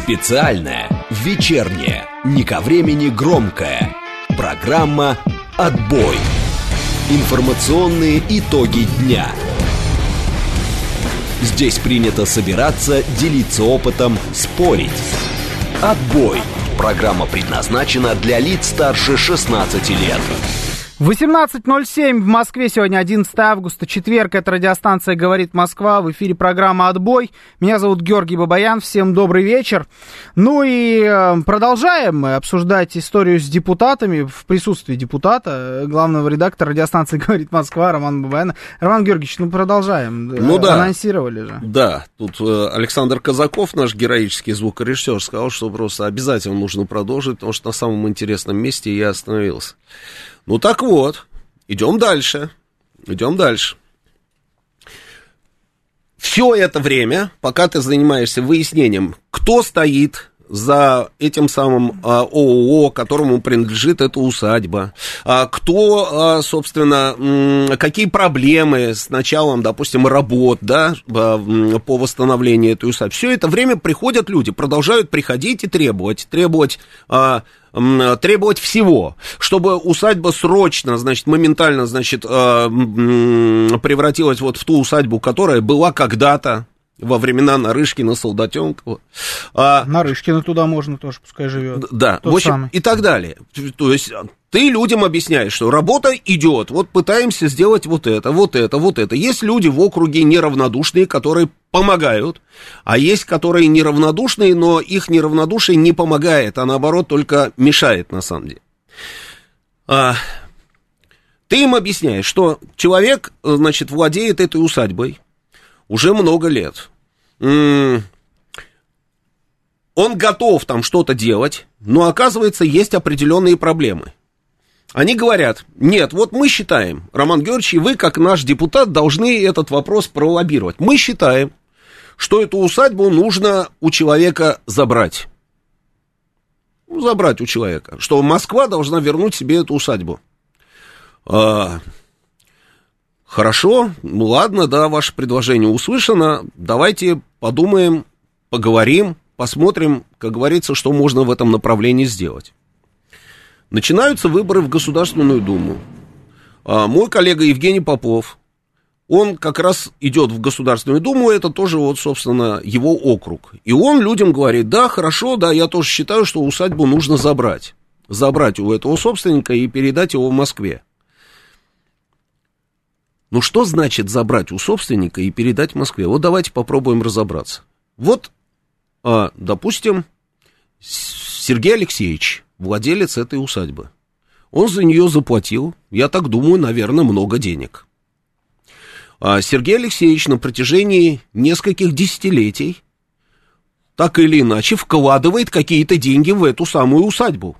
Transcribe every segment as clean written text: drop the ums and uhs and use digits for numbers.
Специальная, вечерняя, не ко времени громкая программа «Отбой». Информационные итоги дня. Здесь принято собираться, делиться опытом, спорить. «Отбой». Программа предназначена для лиц старше 16 лет. 18:07 в Москве, сегодня 11 августа, четверг, это радиостанция «Говорит Москва», в эфире программа «Отбой». Меня зовут Георгий Бабаян, всем добрый вечер. Ну и продолжаем мы обсуждать историю с депутатами, в присутствии депутата, главного редактора радиостанции «Говорит Москва» Романа Бабаяна. Роман Георгиевич, продолжаем, да. Анонсировали же. Да, тут Александр Казаков, наш героический звукорежиссер, сказал, что просто обязательно нужно продолжить, потому что на самом интересном месте я остановился. Ну так вот, идем дальше. Все это время, пока ты занимаешься выяснением, кто стоит за этим самым ООО, которому принадлежит эта усадьба, кто, собственно, какие проблемы с началом, допустим, работ, да, по восстановлению этой усадьбы. Все это время приходят люди, продолжают приходить и требовать всего, чтобы усадьба срочно, значит, моментально, значит, превратилась вот в ту усадьбу, которая была когда-то, во времена Нарышкина, Солдатенкова. Нарышкина туда можно тоже, пускай живет. Да, в общем, самый. И так далее. То есть ты людям объясняешь, что работа идет, вот пытаемся сделать вот это. Есть люди в округе неравнодушные, которые помогают, а есть, которые неравнодушные, но их неравнодушие не помогает, а наоборот только мешает на самом деле. Ты им объясняешь, что человек, значит, владеет этой усадьбой уже много лет. Он готов там что-то делать, но, оказывается, есть определенные проблемы. Они говорят: нет, вот мы считаем, Роман Георгиевич, и вы, как наш депутат, должны этот вопрос пролоббировать. Мы считаем, что эту усадьбу нужно у человека забрать. Забрать у человека. Что Москва должна вернуть себе эту усадьбу. Хорошо, ну ладно, да, ваше предложение услышано. Давайте подумаем, поговорим, посмотрим, как говорится, что можно в этом направлении сделать. Начинаются выборы в Государственную Думу. Мой коллега Евгений Попов, он как раз идет в Государственную Думу, это тоже вот, собственно, его округ. И он людям говорит: да, хорошо, да, я тоже считаю, что усадьбу нужно забрать. Забрать у этого собственника и передать его в Москве. Ну, что значит забрать у собственника и передать в Москве? Вот давайте попробуем разобраться. Вот, допустим, Сергей Алексеевич, владелец этой усадьбы. Он за нее заплатил, я так думаю, наверное, много денег. Сергей Алексеевич на протяжении нескольких десятилетий так или иначе вкладывает какие-то деньги в эту самую усадьбу.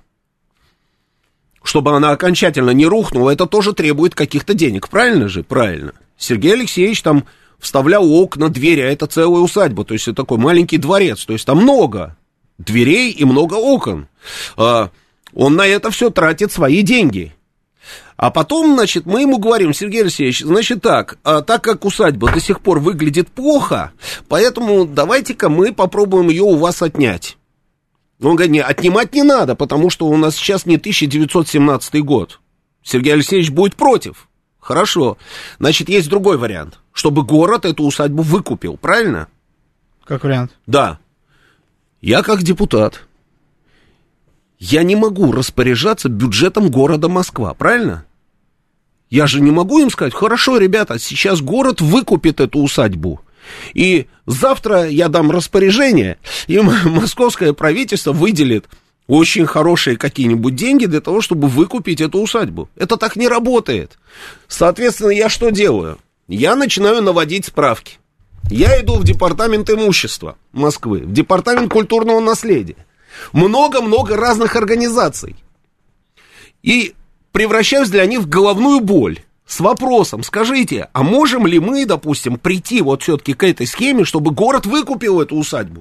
Чтобы она окончательно не рухнула, это тоже требует каких-то денег, правильно же? Правильно. Сергей Алексеевич там вставлял окна, двери, а это целая усадьба, то есть это такой маленький дворец, то есть там много дверей и много окон. Он на это все тратит свои деньги. А потом, значит, мы ему говорим: Сергей Алексеевич, значит так как усадьба до сих пор выглядит плохо, поэтому давайте-ка мы попробуем ее у вас отнять. Он говорит: нет, отнимать не надо, потому что у нас сейчас не 1917 год. Сергей Алексеевич будет против. Хорошо. Значит, есть другой вариант. Чтобы город эту усадьбу выкупил, правильно? Как вариант? Да. Я как депутат, я не могу распоряжаться бюджетом города Москва, правильно? Я же не могу им сказать: хорошо, ребята, сейчас город выкупит эту усадьбу. И завтра я дам распоряжение, и московское правительство выделит очень хорошие какие-нибудь деньги для того, чтобы выкупить эту усадьбу. Это так не работает. Соответственно, я что делаю? Я начинаю наводить справки. Я иду в департамент имущества Москвы, в департамент культурного наследия. Много-много разных организаций. И превращаюсь для них в головную боль. С вопросом: скажите, а можем ли мы, допустим, прийти вот все-таки к этой схеме, чтобы город выкупил эту усадьбу?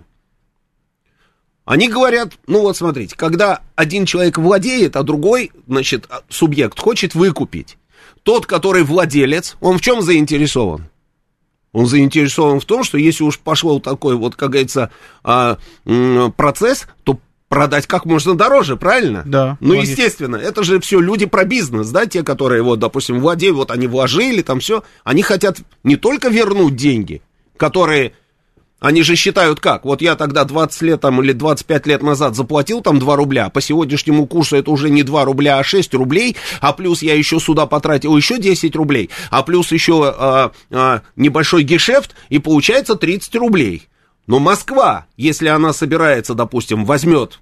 Они говорят: ну вот смотрите, когда один человек владеет, а другой, значит, субъект хочет выкупить, тот, который владелец, он в чем заинтересован? Он заинтересован в том, что если уж пошел такой вот, как говорится, процесс, то продать как можно дороже, правильно? Да. Ну, естественно, это же все люди про бизнес, да, те, которые, вот, допустим, владеют, вот они вложили, там все, они хотят не только вернуть деньги, которые, они же считают как, вот я тогда 20 лет там, или 25 лет назад заплатил там 2 рубля, по сегодняшнему курсу это уже не 2 рубля, а 6 рублей, а плюс я еще сюда потратил еще 10 рублей, а плюс еще небольшой гешефт, и получается 30 рублей. Но Москва, если она собирается, допустим, возьмет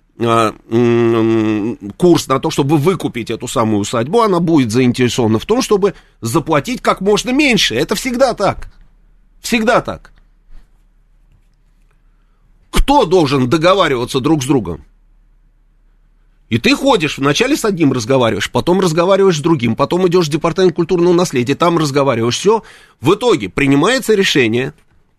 курс на то, чтобы выкупить эту самую усадьбу, она будет заинтересована в том, чтобы заплатить как можно меньше. Это всегда так. Всегда так. Кто должен договариваться друг с другом? И ты ходишь, вначале с одним разговариваешь, потом разговариваешь с другим, потом идешь в департамент культурного наследия, там разговариваешь, все. В итоге принимается решение,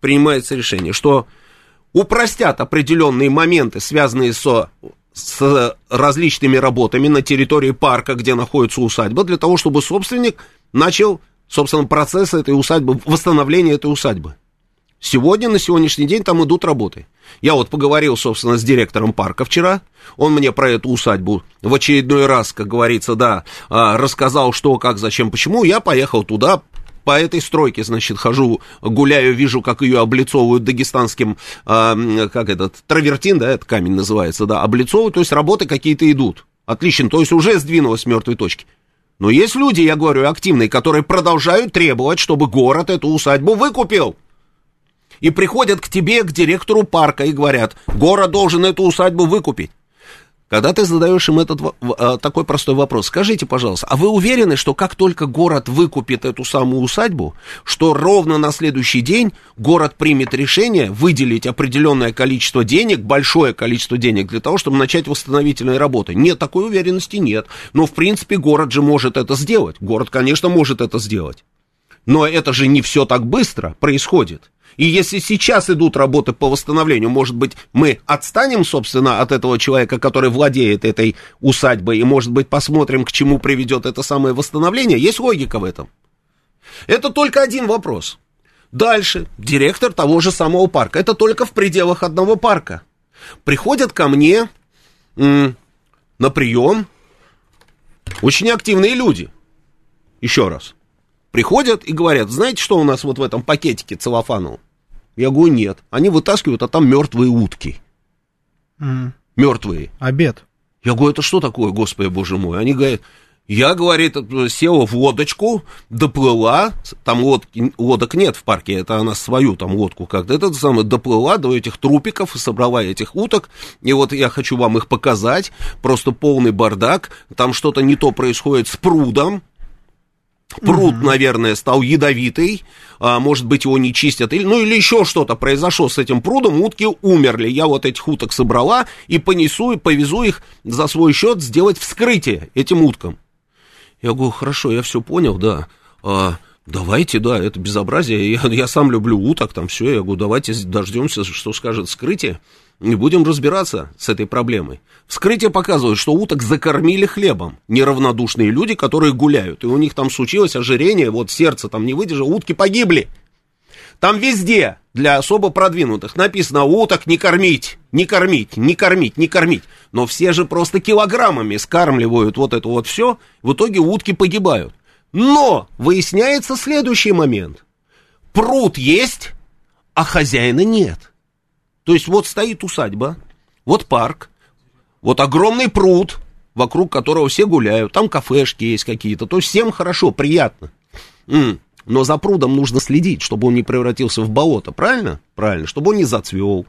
что упростят определенные моменты, связанные с различными работами на территории парка, где находится усадьба, для того, чтобы собственник начал, собственно, процесс этой усадьбы, восстановления этой усадьбы. Сегодня, на сегодняшний день там идут работы. Я вот поговорил, собственно, с директором парка вчера, он мне про эту усадьбу в очередной раз, как говорится, да, рассказал, что, как, зачем, почему. Я поехал туда. По этой стройке, значит, хожу, гуляю, вижу, как ее облицовывают дагестанским, травертин, да, это камень называется, да, облицовывают, то есть работы какие-то идут. Отлично, то есть уже сдвинулось с мертвой точки. Но есть люди, я говорю, активные, которые продолжают требовать, чтобы город эту усадьбу выкупил. И приходят к тебе, к директору парка, и говорят, город должен эту усадьбу выкупить. Когда ты задаешь им такой простой вопрос, скажите, пожалуйста, а вы уверены, что как только город выкупит эту самую усадьбу, что ровно на следующий день город примет решение выделить определенное количество денег, большое количество денег для того, чтобы начать восстановительные работы? Нет, такой уверенности нет. Но, в принципе, город же может это сделать. Город, конечно, может это сделать. Но это же не все так быстро происходит. И если сейчас идут работы по восстановлению, может быть, мы отстанем, собственно, от этого человека, который владеет этой усадьбой, и, может быть, посмотрим, к чему приведет это самое восстановление? Есть логика в этом. Это только один вопрос. Дальше, директор того же самого парка. Это только в пределах одного парка. Приходят ко мне на прием очень активные люди. Еще раз. Приходят и говорят, знаете, что у нас вот в этом пакетике целлофановом? Я говорю, нет. Они вытаскивают, а там мертвые утки. Мертвые. Обед. Я говорю, это что такое, Господи, Боже мой? Они говорят, я, говорит, села в лодочку, доплыла, там лодок нет в парке, это она свою там лодку как-то, это самое, доплыла до этих трупиков и собрала этих уток, и вот я хочу вам их показать, просто полный бардак, там что-то не то происходит с прудом. Пруд, наверное, стал ядовитый, может быть, его не чистят, или еще что-то произошло с этим прудом, утки умерли. Я вот этих уток собрала и понесу, и повезу их за свой счет сделать вскрытие этим уткам. Я говорю, хорошо, я все понял, да, давайте, да, это безобразие, я сам люблю уток, там все, я говорю, давайте дождемся, что скажет вскрытие, и будем разбираться с этой проблемой. Вскрытие показывает, что уток закормили хлебом неравнодушные люди, которые гуляют, и у них там случилось ожирение, вот сердце там не выдержало, утки погибли. Там везде для особо продвинутых написано уток не кормить, не кормить, не кормить, не кормить. Но все же просто килограммами скармливают вот это вот все, в итоге утки погибают. Но выясняется следующий момент. Пруд есть, а хозяина нет. То есть вот стоит усадьба, вот парк, вот огромный пруд, вокруг которого все гуляют, там кафешки есть какие-то, то есть всем хорошо, приятно. Но за прудом нужно следить, чтобы он не превратился в болото, правильно? Правильно, чтобы он не зацвел,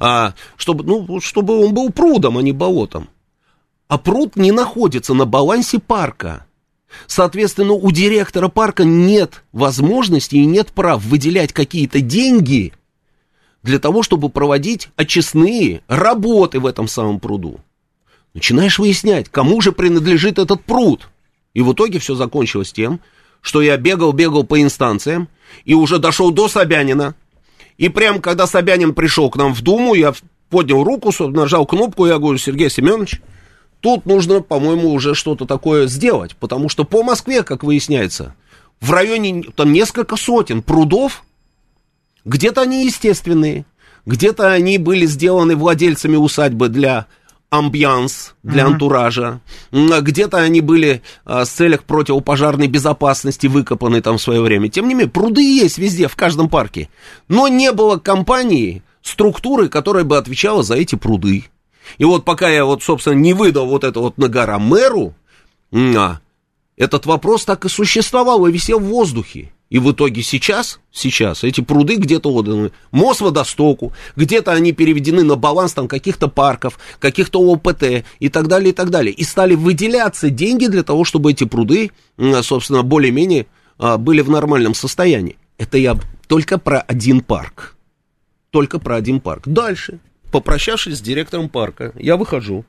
чтобы он был прудом, а не болотом. А пруд не находится на балансе парка. Соответственно, у директора парка нет возможности и нет прав выделять какие-то деньги для того, чтобы проводить очистные работы в этом самом пруду. Начинаешь выяснять, кому же принадлежит этот пруд. И в итоге все закончилось тем, что я бегал по инстанциям и уже дошел до Собянина. И прямо когда Собянин пришел к нам в Думу, я поднял руку, нажал кнопку, я говорю, Сергей Семенович, тут нужно, по-моему, уже что-то такое сделать, потому что по Москве, как выясняется, в районе там несколько сотен прудов, Где-то они естественные, где-то они были сделаны владельцами усадьбы для амбианс, для антуража, где-то они были с целях противопожарной безопасности выкопаны там в свое время. Тем не менее, пруды есть везде, в каждом парке. Но не было компании, структуры, которая бы отвечала за эти пруды. И вот пока я вот, собственно, не выдал вот это вот на гора мэру, этот вопрос так и существовал и висел в воздухе. И в итоге сейчас эти пруды где-то отданы Мосводостоку, где-то они переведены на баланс там каких-то парков, каких-то ОПТ и так далее, и так далее. И стали выделяться деньги для того, чтобы эти пруды, собственно, более-менее были в нормальном состоянии. Это я только про один парк. Только про один парк. Дальше, попрощавшись с директором парка, я выхожу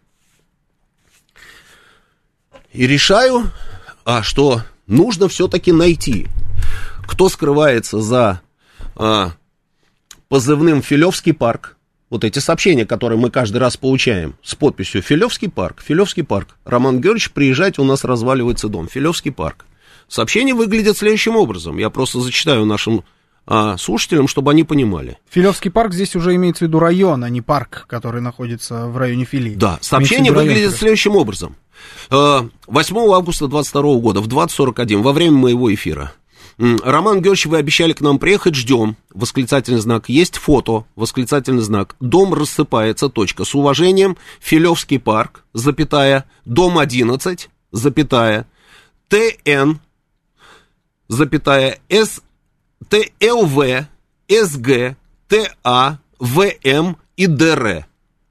и решаю, что нужно все-таки найти, кто скрывается за позывным «Филевский парк». Вот эти сообщения, которые мы каждый раз получаем с подписью «Филевский парк», «Филевский парк». Роман Георгиевич, приезжайте, у нас разваливается дом. «Филевский парк». Сообщение выглядит следующим образом. Я просто зачитаю нашим слушателям, чтобы они понимали. Филевский парк здесь уже имеется в виду район, а не парк, который находится в районе Филии. Да, сообщение выглядит следующим образом. 8 августа 2022 года в 20:41 во время моего эфира. Роман Георгиевич, вы обещали к нам приехать, ждем, восклицательный знак, есть фото, восклицательный знак, дом рассыпается, точка, с уважением, Филевский парк, запятая, дом 11, запятая, ТН, запятая, ТЛВ, СГ, ТА, ВМ и ДР.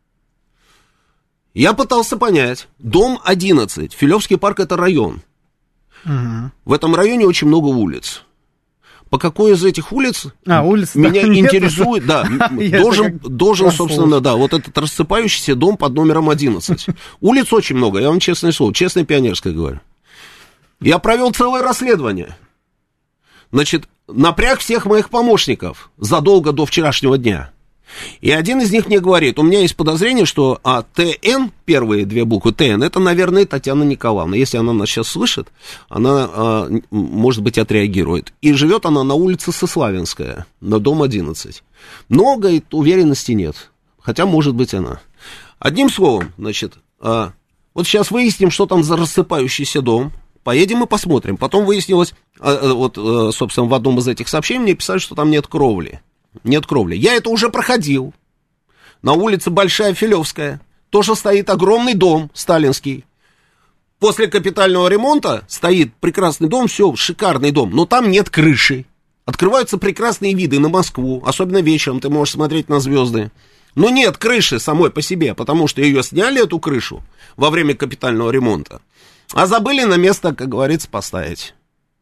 Я пытался понять, дом 11, Филевский парк это район. В этом районе очень много улиц. По какой из этих улиц меня интересует, должен, собственно, вот этот рассыпающийся дом под номером 11. Улиц очень много, я вам честное слово, честное пионерское говорю. Я провел целое расследование. Значит, напряг всех моих помощников задолго до вчерашнего дня. И один из них мне говорит, у меня есть подозрение, что ТН, первые две буквы ТН, это, наверное, Татьяна Николаевна. Если она нас сейчас слышит, она, может быть, отреагирует. И живет она на улице Сославинская, на дом 11. Но, говорит, уверенности нет. Хотя, может быть, она. Одним словом, значит, вот сейчас выясним, что там за рассыпающийся дом. Поедем и посмотрим. Потом выяснилось, вот, собственно, в одном из этих сообщений мне писали, что там нет кровли. Нет кровли. Я это уже проходил. На улице Большая Филевская тоже стоит огромный дом сталинский. После капитального ремонта стоит прекрасный дом, все, шикарный дом, но там нет крыши. Открываются прекрасные виды на Москву, особенно вечером ты можешь смотреть на звезды. Но нет крыши самой по себе, потому что ее сняли, эту крышу, во время капитального ремонта, а забыли на место, как говорится, поставить.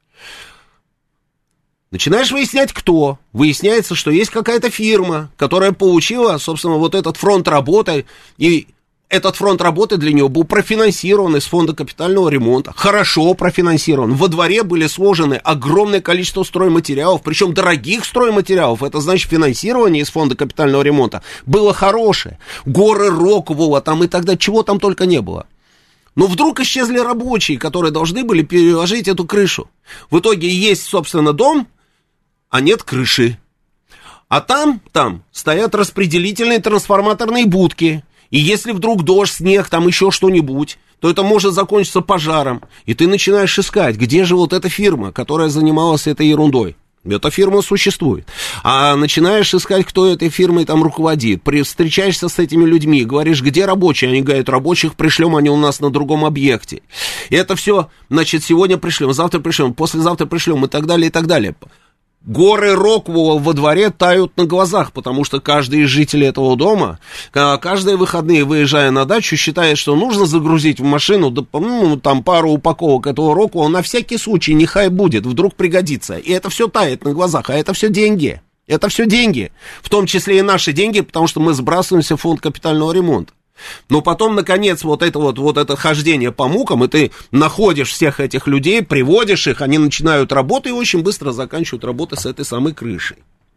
Начинаешь выяснять, кто. Выясняется, что есть какая-то фирма, которая получила, собственно, вот этот фронт работы, и этот фронт работы для нее был профинансирован из фонда капитального ремонта. Хорошо профинансирован. Во дворе были сложены огромное количество стройматериалов, причем дорогих стройматериалов. Это значит, финансирование из фонда капитального ремонта было хорошее. Горы Роквелла там и тогда, чего там только не было. Но вдруг исчезли рабочие, которые должны были переложить эту крышу. В итоге есть, собственно, дом, а нет крыши. А там стоят распределительные трансформаторные будки. И если вдруг дождь, снег, там еще что-нибудь, то это может закончиться пожаром. И ты начинаешь искать, где же вот эта фирма, которая занималась этой ерундой. Эта фирма существует. А начинаешь искать, кто этой фирмой там руководит. Встречаешься с этими людьми, говоришь, где рабочие? Они говорят, рабочих пришлем, они у нас на другом объекте. И это все, значит, сегодня пришлем, завтра пришлем, послезавтра пришлем и так далее, и так далее. Горы Роквелла во дворе тают на глазах, потому что каждый из жителей этого дома, каждые выходные, выезжая на дачу, считает, что нужно загрузить в машину там пару упаковок этого Роквелла, на всякий случай, нехай будет, вдруг пригодится. И это все тает на глазах, а это все деньги. Это все деньги, в том числе и наши деньги, потому что мы сбрасываемся в фонд капитального ремонта. Но потом, наконец, вот это хождение по мукам, и ты находишь всех этих людей, приводишь их, они начинают работу и очень быстро заканчивают работу с этой самой крышей.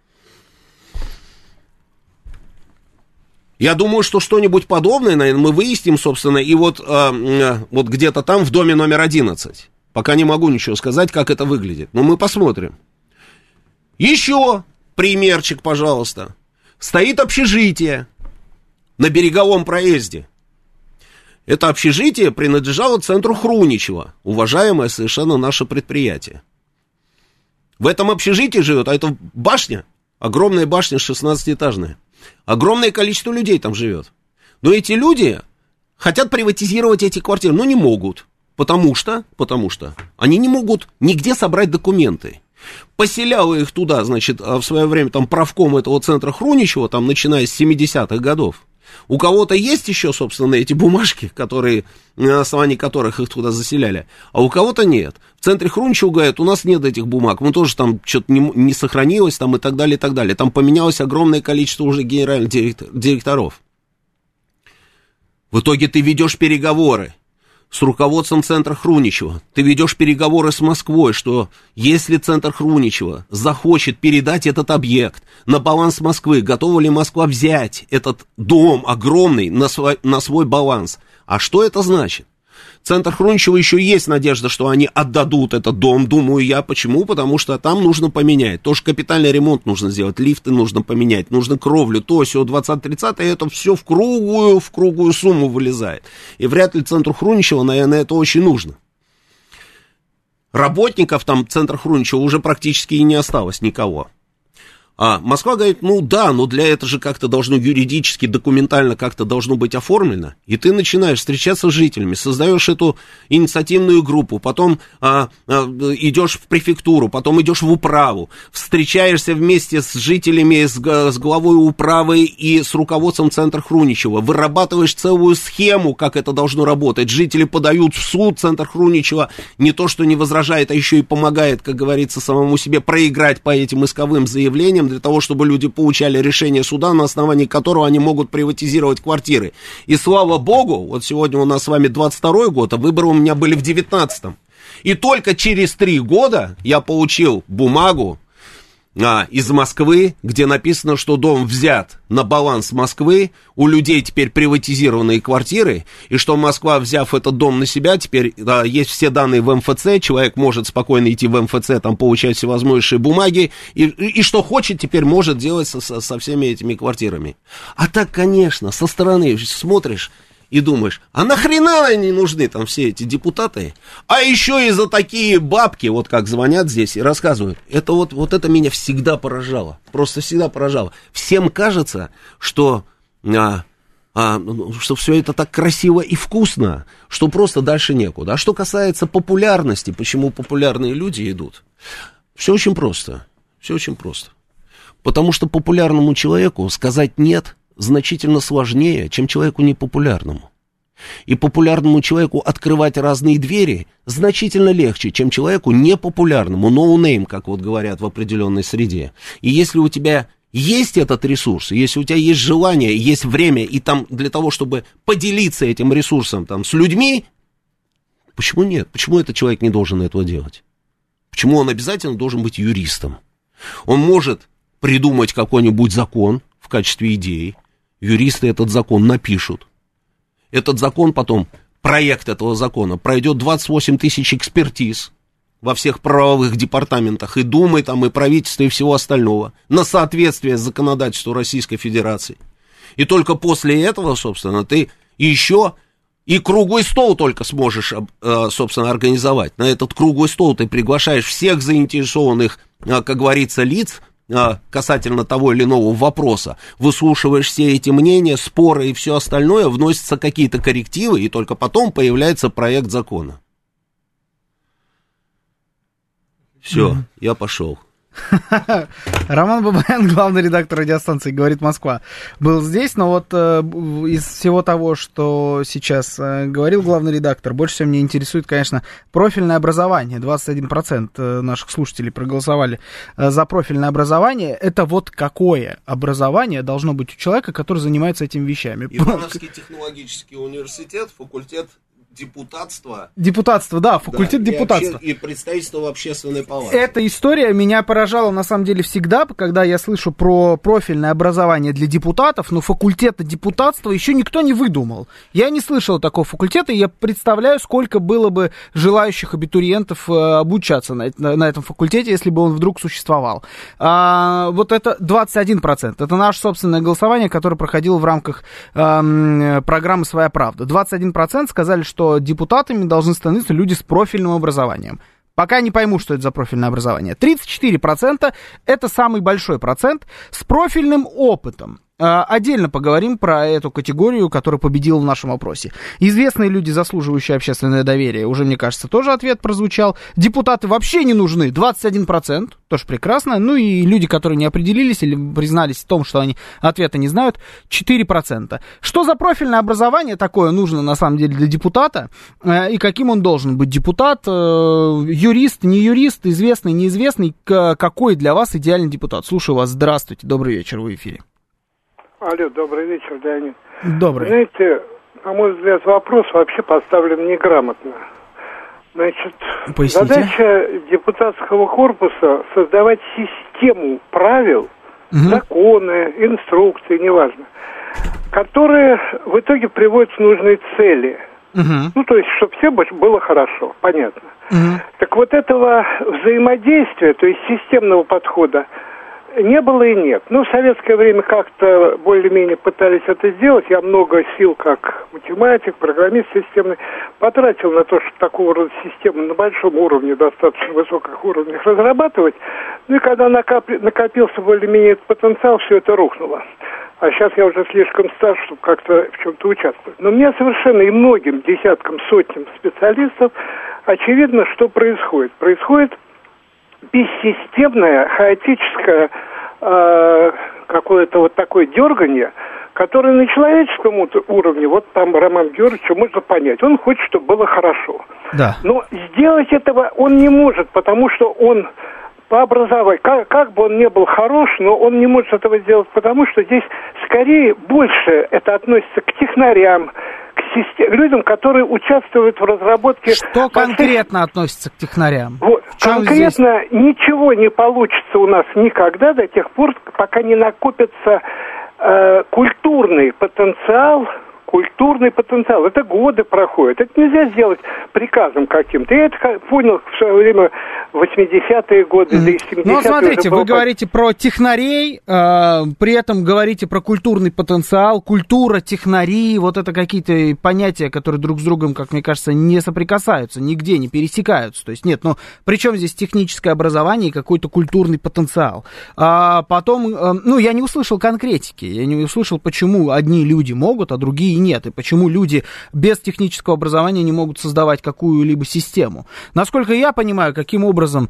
Я думаю, что что-нибудь подобное, наверное, мы выясним, собственно, и вот где-то там в доме номер 11. Пока не могу ничего сказать, как это выглядит, но мы посмотрим. Еще примерчик, пожалуйста. Стоит общежитие на Береговом проезде. Это общежитие принадлежало центру Хруничева, уважаемое совершенно наше предприятие. В этом общежитии живет, а это башня, огромная башня 16-этажная. Огромное количество людей там живет. Но эти люди хотят приватизировать эти квартиры, но не могут. Потому что они не могут нигде собрать документы. Поселял их туда, значит, в свое время там правком этого центра Хруничева, там, начиная с 70-х годов. У кого-то есть еще, собственно, эти бумажки, которые, на основании которых их туда заселяли, а у кого-то нет. В центре Хруничева говорят, у нас нет этих бумаг, мы тоже там что-то не сохранилось, там и так далее, и так далее. Там поменялось огромное количество уже генеральных директоров. В итоге ты ведешь переговоры с руководством центра Хруничева, ты ведешь переговоры с Москвой, что если центр Хруничева захочет передать этот объект на баланс Москвы, готова ли Москва взять этот дом огромный на свой баланс? А что это значит? Центр Хруничева еще есть надежда, что они отдадут этот дом, думаю я. Почему? Потому что там нужно поменять. Тоже капитальный ремонт нужно сделать, лифты нужно поменять, нужно кровлю, то, сё, 20-30, и это все в круглую сумму вылезает. И вряд ли центру Хруничева, наверное, это очень нужно. Работников там центра Хруничева уже практически и не осталось никого. А Москва говорит, ну да, но для этого же как-то должно юридически, документально как-то должно быть оформлено. И ты начинаешь встречаться с жителями, создаешь эту инициативную группу, потом идешь в префектуру, потом идешь в управу, встречаешься вместе с жителями, с главой управы и с руководством центра Хруничева, вырабатываешь целую схему, как это должно работать. Жители подают в суд, центр Хруничева не то что не возражает, а еще и помогает, как говорится, самому себе проиграть по этим исковым заявлениям, для того, чтобы люди получали решение суда, на основании которого они могут приватизировать квартиры. И слава богу, вот сегодня у нас с вами 22-й год, а выборы у меня были в 19-м. И только через 3 года я получил бумагу из Москвы, где написано, что дом взят на баланс Москвы, у людей теперь приватизированные квартиры, и что Москва, взяв этот дом на себя, теперь есть все данные в МФЦ, человек может спокойно идти в МФЦ, там получать всевозможные бумаги, и что хочет, теперь может делать со всеми этими квартирами. А так, конечно, со стороны смотришь и думаешь, а нахрена они нужны, там, все эти депутаты? А еще и за такие бабки, вот как звонят здесь и рассказывают. Это вот это меня всегда поражало, просто всегда поражало. Всем кажется, что все это так красиво и вкусно, что просто дальше некуда. А что касается популярности, почему популярные люди идут? Все очень просто, все очень просто. Потому что популярному человеку сказать «нет» значительно сложнее, чем человеку непопулярному. И популярному человеку открывать разные двери значительно легче, чем человеку непопулярному, no name, как вот говорят в определенной среде. И если у тебя есть этот ресурс, если у тебя есть желание, есть время, и там для того, чтобы поделиться этим ресурсом там, с людьми, почему нет? Почему этот человек не должен этого делать? Почему он обязательно должен быть юристом? Он может придумать какой-нибудь закон в качестве идеи, юристы этот закон напишут. Этот закон потом, проект этого закона, пройдет 28 тысяч экспертиз во всех правовых департаментах, и Думы, там, и правительства, и всего остального, на соответствие законодательству Российской Федерации. И только после этого, собственно, ты еще и круглый стол только сможешь, собственно, организовать. На этот круглый стол ты приглашаешь всех заинтересованных, как говорится, лиц, касательно того или иного вопроса, выслушиваешь все эти мнения, споры и все остальное, вносятся какие-то коррективы, и только потом появляется проект закона. Все, я пошел. Роман Бабаян, главный редактор радиостанции «Говорит Москва», был здесь, но вот из всего того, что сейчас говорил главный редактор, больше всего меня интересует, конечно, профильное образование. 21% наших слушателей проголосовали за профильное образование. Это вот какое образование должно быть у человека, который занимается этими вещами? Ивановский технологический университет, факультет депутатство. Депутатство, да, факультет депутатства. И представительство в общественной палате. Эта история меня поражала, на самом деле, всегда, когда я слышу про профильное образование для депутатов, но факультета депутатства еще никто не выдумал. Я не слышал такого факультета, и я представляю, сколько было бы желающих абитуриентов обучаться на этом факультете, если бы он вдруг существовал. Вот это 21%. Это наше собственное голосование, которое проходило в рамках программы «Своя правда». 21% сказали, что депутатами должны становиться люди с профильным образованием. Пока не пойму, что это за профильное образование. 34% это самый большой процент с профильным опытом. Отдельно поговорим про эту категорию, которая победила в нашем опросе. Известные люди, заслуживающие общественное доверие, уже, мне кажется, тоже ответ прозвучал. Депутаты вообще не нужны, 21%, тоже прекрасно. Ну и люди, которые не определились или признались в том, что они ответа не знают, 4%. Что за профильное образование такое нужно, на самом деле, для депутата? И каким он должен быть депутат? Юрист, не юрист, известный, неизвестный? Какой для вас идеальный депутат? Слушаю вас, здравствуйте, добрый вечер, вы в эфире. Алло, добрый вечер, Леонид. Добрый. Знаете, на мой взгляд, вопрос вообще поставлен неграмотно. Значит, поясните. Задача депутатского корпуса создавать систему правил, законы, инструкции, неважно, которые в итоге приводят к нужной цели. Ну, то есть, чтобы все было хорошо, понятно. Так вот этого взаимодействия, то есть системного подхода, не было и нет. Ну, в советское время как-то более-менее пытались это сделать. Я много сил, как математик, программист системный, потратил на то, чтобы такого рода систему на большом уровне, достаточно высоких уровнях разрабатывать. Ну, и когда накопился более-менее этот потенциал, все это рухнуло. А сейчас я уже слишком стар, чтобы как-то в чем-то участвовать. Но мне совершенно и многим десяткам, сотням специалистов очевидно, что происходит. Происходит бессистемное, хаотическое какое-то вот такое дерганье, которое на человеческом уровне, вот там Роман Георгиевичу можно понять. Он хочет, чтобы было хорошо. Да. Но сделать этого он не может, потому что он по образованию, как бы он ни был хорош, но он не может этого сделать, потому что здесь скорее больше это относится к технарям, к людям, которые участвуют в разработке... Что конкретно относится к технарям? Вот, конкретно здесь ничего не получится у нас никогда до тех пор, пока не накопится культурный потенциал. Это годы проходят. Это нельзя сделать приказом каким-то. Я это понял в свое время в 80-е годы, да и 70-е. Ну, смотрите, вы говорите про технарей, при этом говорите про культурный потенциал, культура, технари, вот это какие-то понятия, которые друг с другом, как мне кажется, не соприкасаются, нигде не пересекаются. То есть нет, но при чем здесь техническое образование и какой-то культурный потенциал? Потом, я не услышал конкретики, я не услышал, почему одни люди могут, а другие нет, и почему люди без технического образования не могут создавать какую-либо систему. Насколько я понимаю, каким образом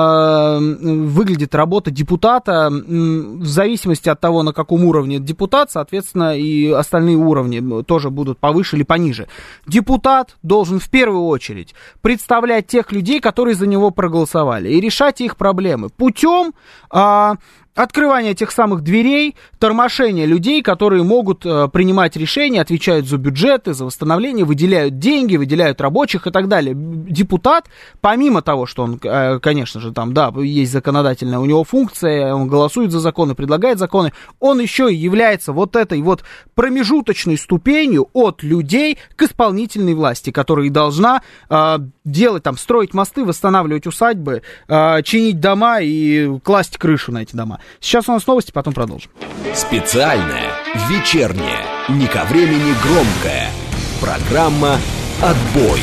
выглядит работа депутата, в зависимости от того, на каком уровне депутат, соответственно, и остальные уровни тоже будут повыше или пониже. Депутат должен в первую очередь представлять тех людей, которые за него проголосовали, и решать их проблемы путем открывание тех самых дверей, тормошение людей, которые могут принимать решения, отвечают за бюджеты, за восстановление, выделяют деньги, выделяют рабочих и так далее. Депутат, помимо того, что он, конечно же, там, да, есть законодательная у него функция, он голосует за законы, предлагает законы, он еще и является вот этой вот промежуточной ступенью от людей к исполнительной власти, которая и должна делать, там, строить мосты, восстанавливать усадьбы, чинить дома и класть крышу на эти дома. Сейчас у нас новости, потом продолжим. Специальная, вечерняя, не ко времени громкая. Программа «Отбой».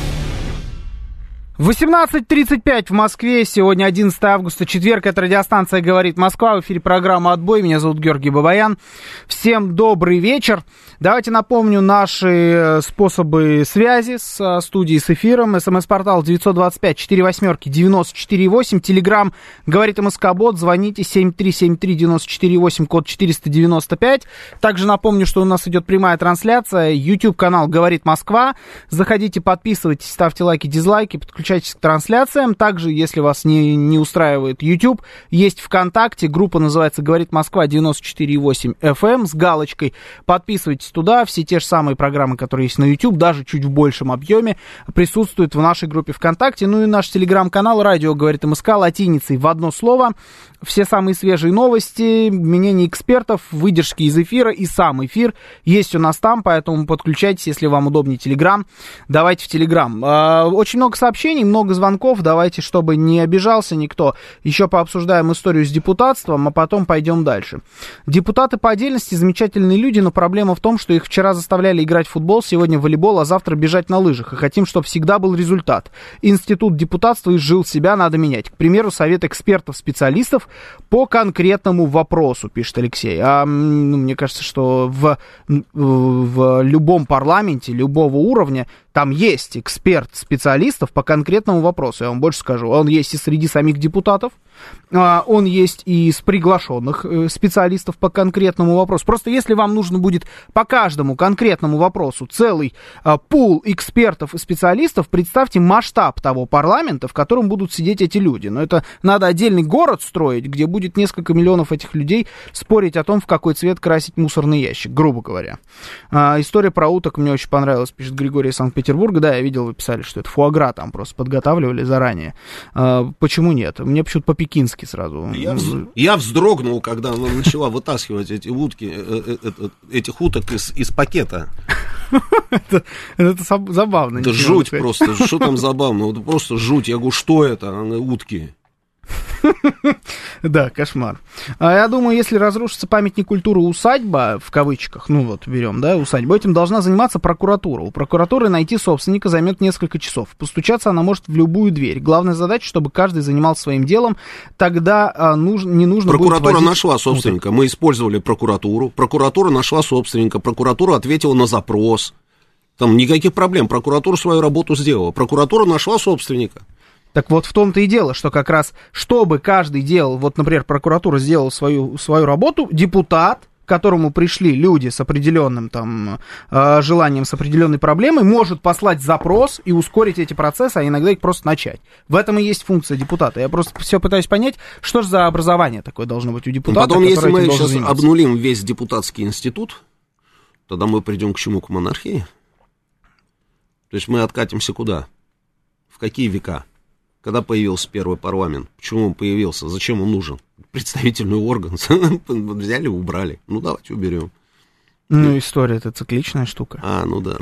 18:35 в Москве, сегодня 11 августа, четверг, это радиостанция «Говорит Москва», в эфире программа «Отбой», меня зовут Георгий Бабаян, всем добрый вечер. Давайте напомню наши способы связи с студией, с эфиром. СМС-портал 925-48-94-8, Телеграм «Говорит МСК-бот», звоните 7373-94-8, код 495. Также напомню, что у нас идет прямая трансляция, YouTube-канал «Говорит Москва», заходите, подписывайтесь, ставьте лайки, дизлайки, подключайтесь подключайтесь к трансляциям. Также, если вас не устраивает YouTube, есть ВКонтакте, группа называется «Говорит Москва» 94,8 FM с галочкой. Подписывайтесь туда, все те же самые программы, которые есть на YouTube, даже чуть в большем объеме, присутствуют в нашей группе ВКонтакте. Ну и наш телеграм-канал «Радио говорит МСК» латиницей в одно слово. Все самые свежие новости, мнения экспертов, выдержки из эфира и сам эфир есть у нас там, поэтому подключайтесь, если вам удобнее Телеграм, давайте в Телеграм. Очень много сообщений, много звонков, давайте, чтобы не обижался никто, еще пообсуждаем историю с депутатством, а потом пойдем дальше. Депутаты по отдельности замечательные люди, но проблема в том, что их вчера заставляли играть в футбол, сегодня в волейбол, а завтра бежать на лыжах, и хотим, чтобы всегда был результат. Институт депутатства изжил себя, надо менять. К примеру, совет экспертов-специалистов по конкретному вопросу, пишет Алексей. Мне кажется, что в любом парламенте, любого уровня, там есть эксперт специалистов по конкретному вопросу. Я вам больше скажу. Он есть и среди самих депутатов, он есть и из приглашенных специалистов по конкретному вопросу. Просто если вам нужно будет по каждому конкретному вопросу целый пул экспертов и специалистов, представьте масштаб того парламента, в котором будут сидеть эти люди. Но это надо отдельный город строить, где будет несколько миллионов этих людей спорить о том, в какой цвет красить мусорный ящик, грубо говоря. История про уток мне очень понравилась, пишет Григорий из Санкт-Петербурга. Да, я видел, вы писали, что это фуагра там просто подготавливали заранее. Почему нет? Мне почему-то по-пекински сразу. Я вздрогнул, когда она начала вытаскивать эти утки, этих уток из пакета. Это забавно. Это жуть просто. Что там забавно? Просто жуть. Я говорю, что это? Утки. Да, кошмар. Я думаю, если разрушится памятник культуры усадьба, в кавычках, ну вот берем, да, усадьбу, этим должна заниматься прокуратура. У прокуратуры найти собственника займет несколько часов. Постучаться она может в любую дверь. Главная задача, чтобы каждый занимался своим делом, тогда не нужно прокуратура будет возить... нашла собственника. Мы использовали прокуратуру. Прокуратура нашла собственника. Прокуратура ответила на запрос. Там никаких проблем. Прокуратура свою работу сделала. Прокуратура нашла собственника. Так вот в том-то и дело, что как раз, чтобы каждый делал, вот, например, прокуратура сделала свою работу, депутат, к которому пришли люди с определенным там желанием, с определенной проблемой, может послать запрос и ускорить эти процессы, а иногда их просто начать. В этом и есть функция депутата. Я просто все пытаюсь понять, что же за образование такое должно быть у депутата. Потом, если мы сейчас обнулим весь депутатский институт, тогда мы придем к чему? К монархии? То есть мы откатимся куда? В какие века? Когда появился первый парламент? Почему он появился? Зачем он нужен? Представительный орган. Взяли, убрали. Ну, давайте уберем. Ну, история — это цикличная штука. Ну да.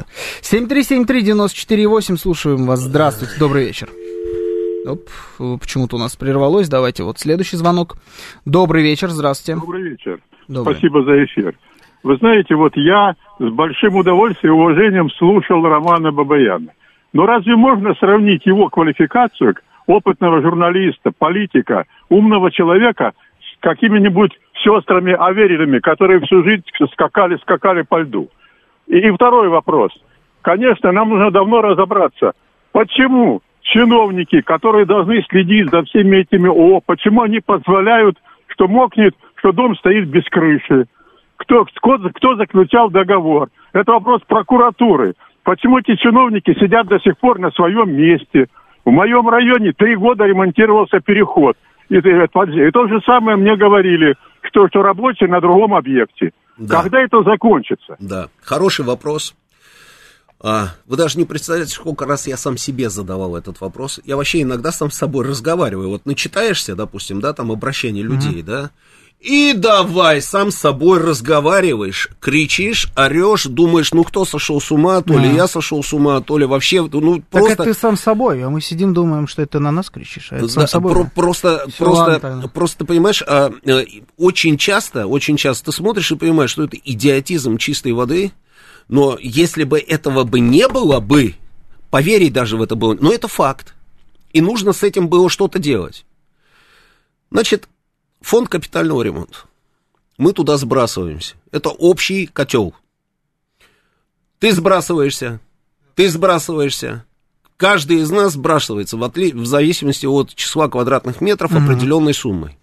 7373948, слушаем вас. Здравствуйте, добрый вечер. Почему-то у нас прервалось. Давайте вот следующий звонок. Добрый вечер, здравствуйте. Добрый вечер. Добрый. Спасибо за эфир. Вы знаете, вот я с большим удовольствием и уважением слушал Романа Бабаяна. Но разве можно сравнить его квалификацию опытного журналиста, политика, умного человека с какими-нибудь сестрами Авериными, которые всю жизнь скакали по льду? И второй вопрос. Конечно, нам нужно давно разобраться, почему чиновники, которые должны следить за всеми этими почему они позволяют, что мокнет, что дом стоит без крыши? Кто заключал договор? Это вопрос прокуратуры. Почему эти чиновники сидят до сих пор на своем месте? В моем районе 3 года ремонтировался переход. И то же самое мне говорили, что рабочие на другом объекте. Да. Когда это закончится? Да, хороший вопрос. Вы даже не представляете, сколько раз я сам себе задавал этот вопрос. Я вообще иногда сам с собой разговариваю. Вот начитаешься, допустим, да, там обращение людей, да, и давай сам с собой разговариваешь, кричишь, орешь, думаешь, ну кто сошел с ума, то ли я сошел с ума, то ли вообще, ну просто... Так это ты сам с собой, а мы сидим, думаем, что это на нас кричишь, а это сам с собой. Просто ты понимаешь, очень часто ты смотришь и понимаешь, что это идиотизм чистой воды, но если бы этого бы не было бы, поверить даже в это было, но это факт, и нужно с этим было что-то делать. Значит, фонд капитального ремонта. Мы туда сбрасываемся. Это общий котел. Ты сбрасываешься. Каждый из нас сбрасывается в зависимости от числа квадратных метров определенной суммой.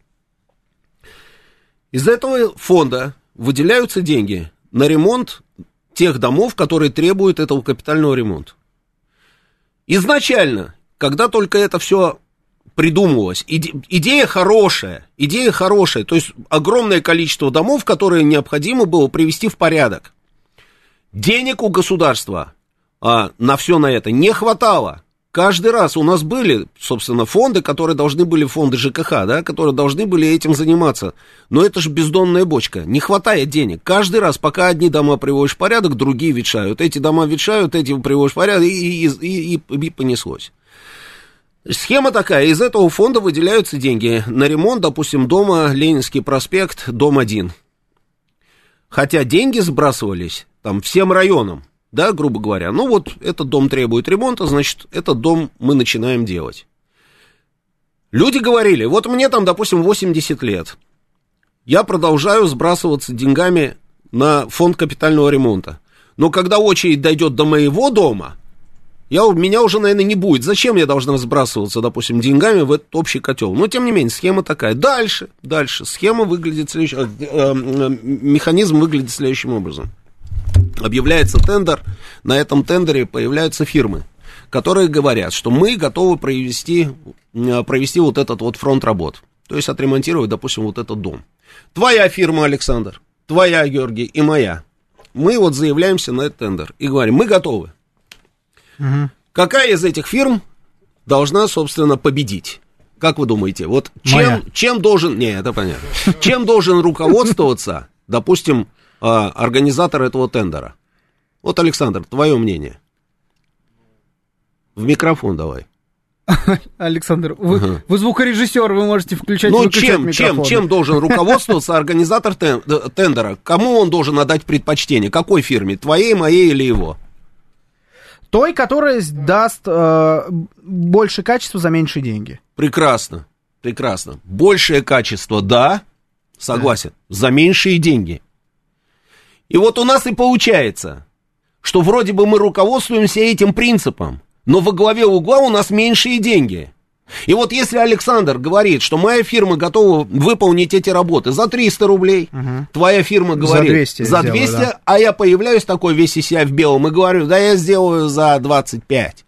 Из этого фонда выделяются деньги на ремонт тех домов, которые требуют этого капитального ремонта. изначально, когда только это все придумывалось, идея хорошая, то есть огромное количество домов, которые необходимо было привести в порядок. Денег у государства на все на это не хватало. Каждый раз у нас были, собственно, фонды, которые должны были, фонды ЖКХ, да, которые должны были этим заниматься. Но это же бездонная бочка. Не хватает денег. Каждый раз, пока одни дома приводишь в порядок, другие ветшают. Эти дома ветшают, эти приводишь в порядок, и понеслось. Схема такая. Из этого фонда выделяются деньги на ремонт, допустим, дома Ленинский проспект, дом 1. Хотя деньги сбрасывались там всем районам. Да, грубо говоря, ну вот этот дом требует ремонта, значит, этот дом мы начинаем делать. Люди говорили, вот мне там, допустим, 80 лет, я продолжаю сбрасываться деньгами на фонд капитального ремонта, но когда очередь дойдет до моего дома, меня уже, наверное, не будет. Зачем я должна сбрасываться, допустим, деньгами в этот общий котел? Но, тем не менее, схема такая. Дальше, схема выглядит механизм выглядит следующим образом. Объявляется тендер, на этом тендере появляются фирмы, которые говорят, что мы готовы провести вот этот вот фронт работ, то есть отремонтировать, допустим, вот этот дом. Твоя фирма, Александр, твоя, Георгий, и моя. Мы вот заявляемся на этот тендер и говорим, мы готовы. Угу. Какая из этих фирм должна, собственно, победить? Как вы думаете, вот чем должен, не, это понятно, чем должен руководствоваться, допустим, организатор этого тендера? Вот, Александр, твое мнение. В микрофон давай. Александр, вы звукорежиссер, вы можете включать и выключать микрофон. Чем должен руководствоваться организатор тендера? Кому он должен отдать предпочтение? Какой фирме? Твоей, моей или его? Той, которая даст больше качества за меньшие деньги. Прекрасно. Большее качество, да, согласен, за меньшие деньги. И вот у нас и получается, что вроде бы мы руководствуемся этим принципом, но во главе угла у нас меньшие деньги. И вот если Александр говорит, что моя фирма готова выполнить эти работы за 300 рублей, твоя фирма говорит за 200, да. А я появляюсь такой весь из себя в белом и говорю, да я сделаю за 25.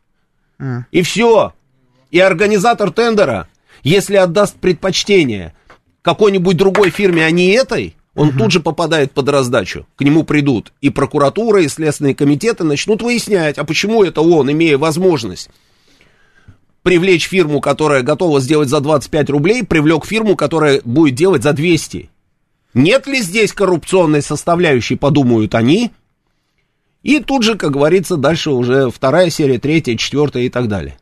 И все. И организатор тендера, если отдаст предпочтение какой-нибудь другой фирме, а не этой, он тут же попадает под раздачу. К нему придут и прокуратура, и следственные комитеты начнут выяснять, а почему это он, имея возможность привлечь фирму, которая готова сделать за 25 рублей, привлек фирму, которая будет делать за 200. Нет ли здесь коррупционной составляющей, подумают они. И тут же, как говорится, дальше уже 2-я серия, 3-я, 4-я и так далее.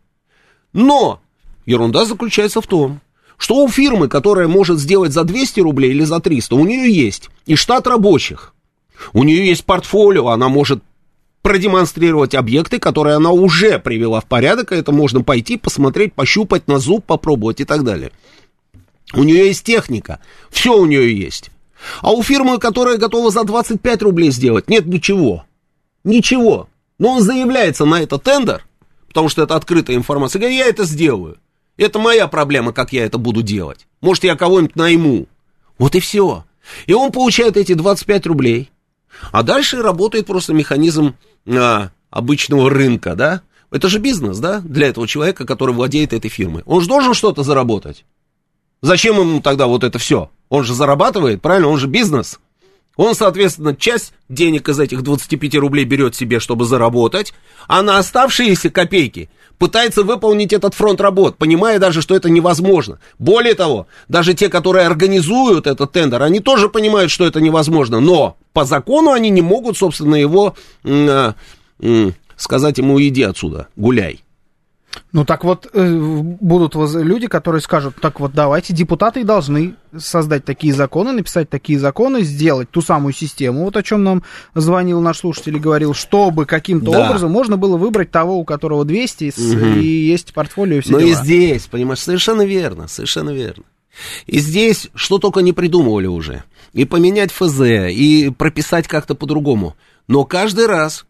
Но ерунда заключается в том, что у фирмы, которая может сделать за 200 рублей или за 300, у нее есть и штат рабочих, у нее есть портфолио, она может продемонстрировать объекты, которые она уже привела в порядок, и это можно пойти, посмотреть, пощупать, на зуб попробовать и так далее. У нее есть техника, все у нее есть. А у фирмы, которая готова за 25 рублей сделать, нет ничего. Ничего. Но он заявляется на этот тендер, потому что это открытая информация, говорит, я это сделаю. Это моя проблема, как я это буду делать. Может, я кого-нибудь найму. Вот и все. И он получает эти 25 рублей. А дальше работает просто механизм обычного рынка, да? Это же бизнес, да? Для этого человека, который владеет этой фирмой. Он же должен что-то заработать. Зачем ему тогда вот это все? Он же зарабатывает, правильно? Он же бизнес. Он, соответственно, часть денег из этих 25 рублей берет себе, чтобы заработать, а на оставшиеся копейки пытается выполнить этот фронт работ, понимая даже, что это невозможно. Более того, даже те, которые организуют этот тендер, они тоже понимают, что это невозможно, но по закону они не могут, собственно, его сказать ему, иди отсюда, гуляй. Ну, так вот, будут люди, которые скажут, так вот, давайте, депутаты должны создать такие законы, написать такие законы, сделать ту самую систему, вот о чем нам звонил наш слушатель и говорил, чтобы каким-то образом можно было выбрать того, у которого 200, и есть портфолио, и все дела. И здесь, понимаешь, совершенно верно. И здесь что только не придумывали уже. И поменять ФЗ, и прописать как-то по-другому. Но каждый раз,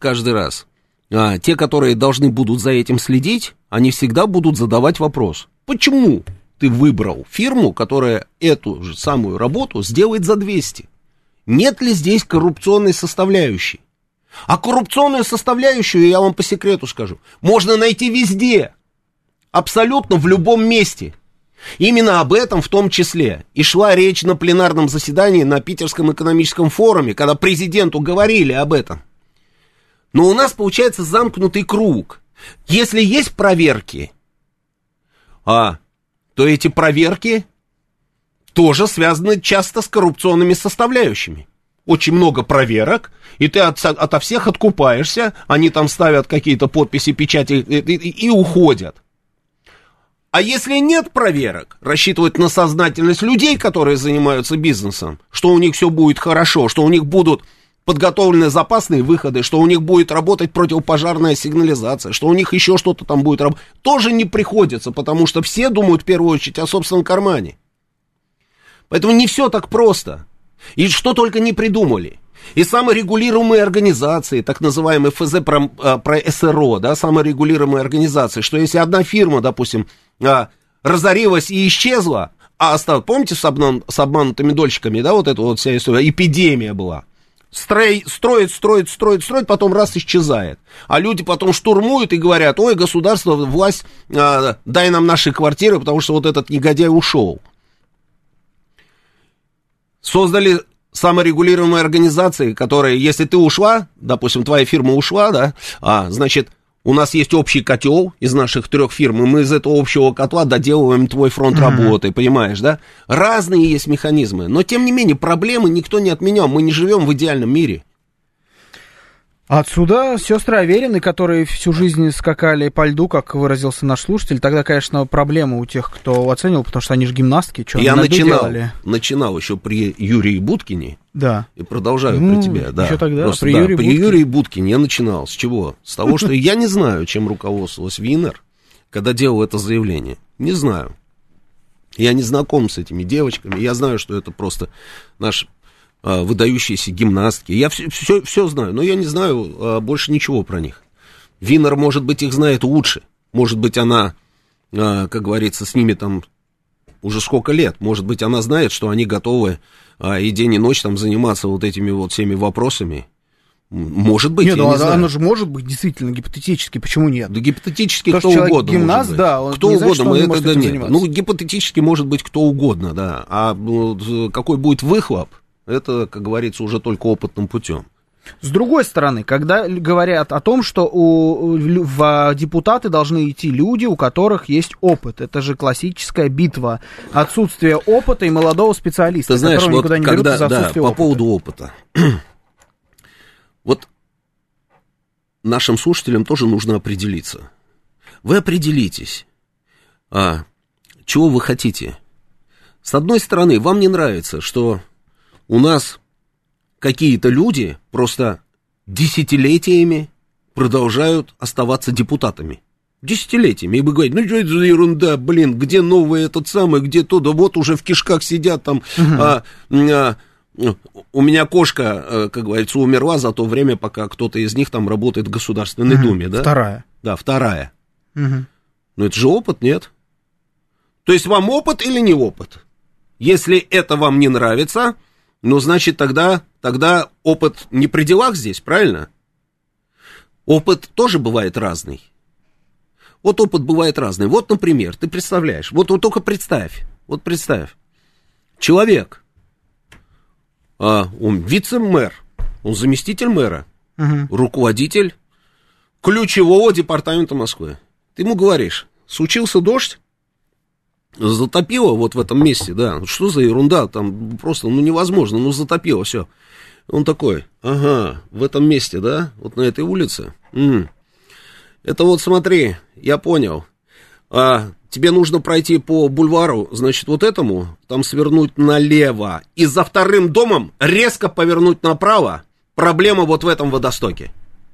те, которые должны будут за этим следить, они всегда будут задавать вопрос. Почему ты выбрал фирму, которая эту же самую работу сделает за 200? Нет ли здесь коррупционной составляющей? А коррупционную составляющую, я вам по секрету скажу, можно найти везде, абсолютно в любом месте. Именно об этом в том числе и шла речь на пленарном заседании на Питерском экономическом форуме, когда президенту говорили об этом. Но у нас получается замкнутый круг. Если есть проверки, то эти проверки тоже связаны часто с коррупционными составляющими. Очень много проверок, и ты ото всех откупаешься, они там ставят какие-то подписи, печати и уходят. А если нет проверок, рассчитывать на сознательность людей, которые занимаются бизнесом, что у них все будет хорошо, что у них будут подготовлены запасные выходы, что у них будет работать противопожарная сигнализация, что у них еще что-то там будет работать, тоже не приходится, потому что все думают в первую очередь о собственном кармане. Поэтому не все так просто. И что только не придумали. И саморегулируемые организации, так называемые ФЗ про СРО, да, саморегулируемые организации, что если одна фирма, допустим, разорилась и исчезла, а осталась, помните, с обманутыми дольщиками, да, вот эта вот вся история, эпидемия была. Строит, потом раз исчезает. А люди потом штурмуют и говорят: ой, государство, власть, дай нам наши квартиры, потому что вот этот негодяй ушел. Создали саморегулируемые организации, которые, если ты ушла, допустим, твоя фирма ушла, да, значит, у нас есть общий котел из наших 3 фирм, и мы из этого общего котла доделываем твой фронт работы, понимаешь, да? Разные есть механизмы, но, тем не менее, проблемы никто не отменял, мы не живем в идеальном мире. Отсюда сестры Аверины, которые всю жизнь скакали по льду, как выразился наш слушатель, тогда, конечно, проблема у тех, кто оценивал, потому что они же гимнастки, что я начинал еще при Юрии Буткине, да, и продолжаю при тебе, да. Еще тогда, просто, при Юрии Буткине я начинал. С чего? С того, что я не знаю, чем руководствовалась Винер, когда делал это заявление. Не знаю. Я не знаком с этими девочками, я знаю, что это просто наш... выдающиеся гимнастки. Я все знаю, но я не знаю больше ничего про них. Винер, может быть, их знает лучше. Может быть, она, как говорится, с ними там уже сколько лет. Может быть, она знает, что они готовы и день, и ночь там заниматься вот этими вот всеми вопросами. Может быть, нет, я не знаю. Оно же может быть действительно гипотетически, почему нет? Да гипотетически кто угодно гимнаст, да, он кто не угодно, знает, что он это нет. Ну, гипотетически может быть кто угодно, да. А какой будет выхлоп, это, как говорится, уже только опытным путем. С другой стороны, когда говорят о том, что в депутаты должны идти люди, у которых есть опыт, это же классическая битва. Отсутствие опыта и молодого специалиста, ты знаешь, которого никуда не берут из-за отсутствия опыта. По поводу опыта. Вот нашим слушателям тоже нужно определиться. Вы определитесь, чего вы хотите. С одной стороны, вам не нравится, что у нас какие-то люди просто десятилетиями продолжают оставаться депутатами. Десятилетиями. И вы говорите: ну что это за ерунда, блин, где новый этот самый, где то, да вот уже в кишках сидят там. У меня кошка, как говорится, умерла за то время, пока кто-то из них там работает в Государственной Думе, да? Вторая. Да, вторая. Но это же опыт, нет? То есть вам опыт или не опыт? Если это вам не нравится... Ну, значит, тогда опыт не при делах здесь, правильно? Опыт тоже бывает разный. Вот опыт бывает разный. Вот, например, ты представляешь, вот только представь. Человек, он вице-мэр, он заместитель мэра, руководитель ключевого департамента Москвы. Ты ему говоришь: случился дождь, затопило вот в этом месте, да, что за ерунда, там просто, невозможно, затопило, все. Он такой: ага, в этом месте, да, вот на этой улице, это вот смотри, я понял, тебе нужно пройти по бульвару, значит, вот этому, там свернуть налево, и за вторым домом резко повернуть направо, проблема вот в этом водостоке.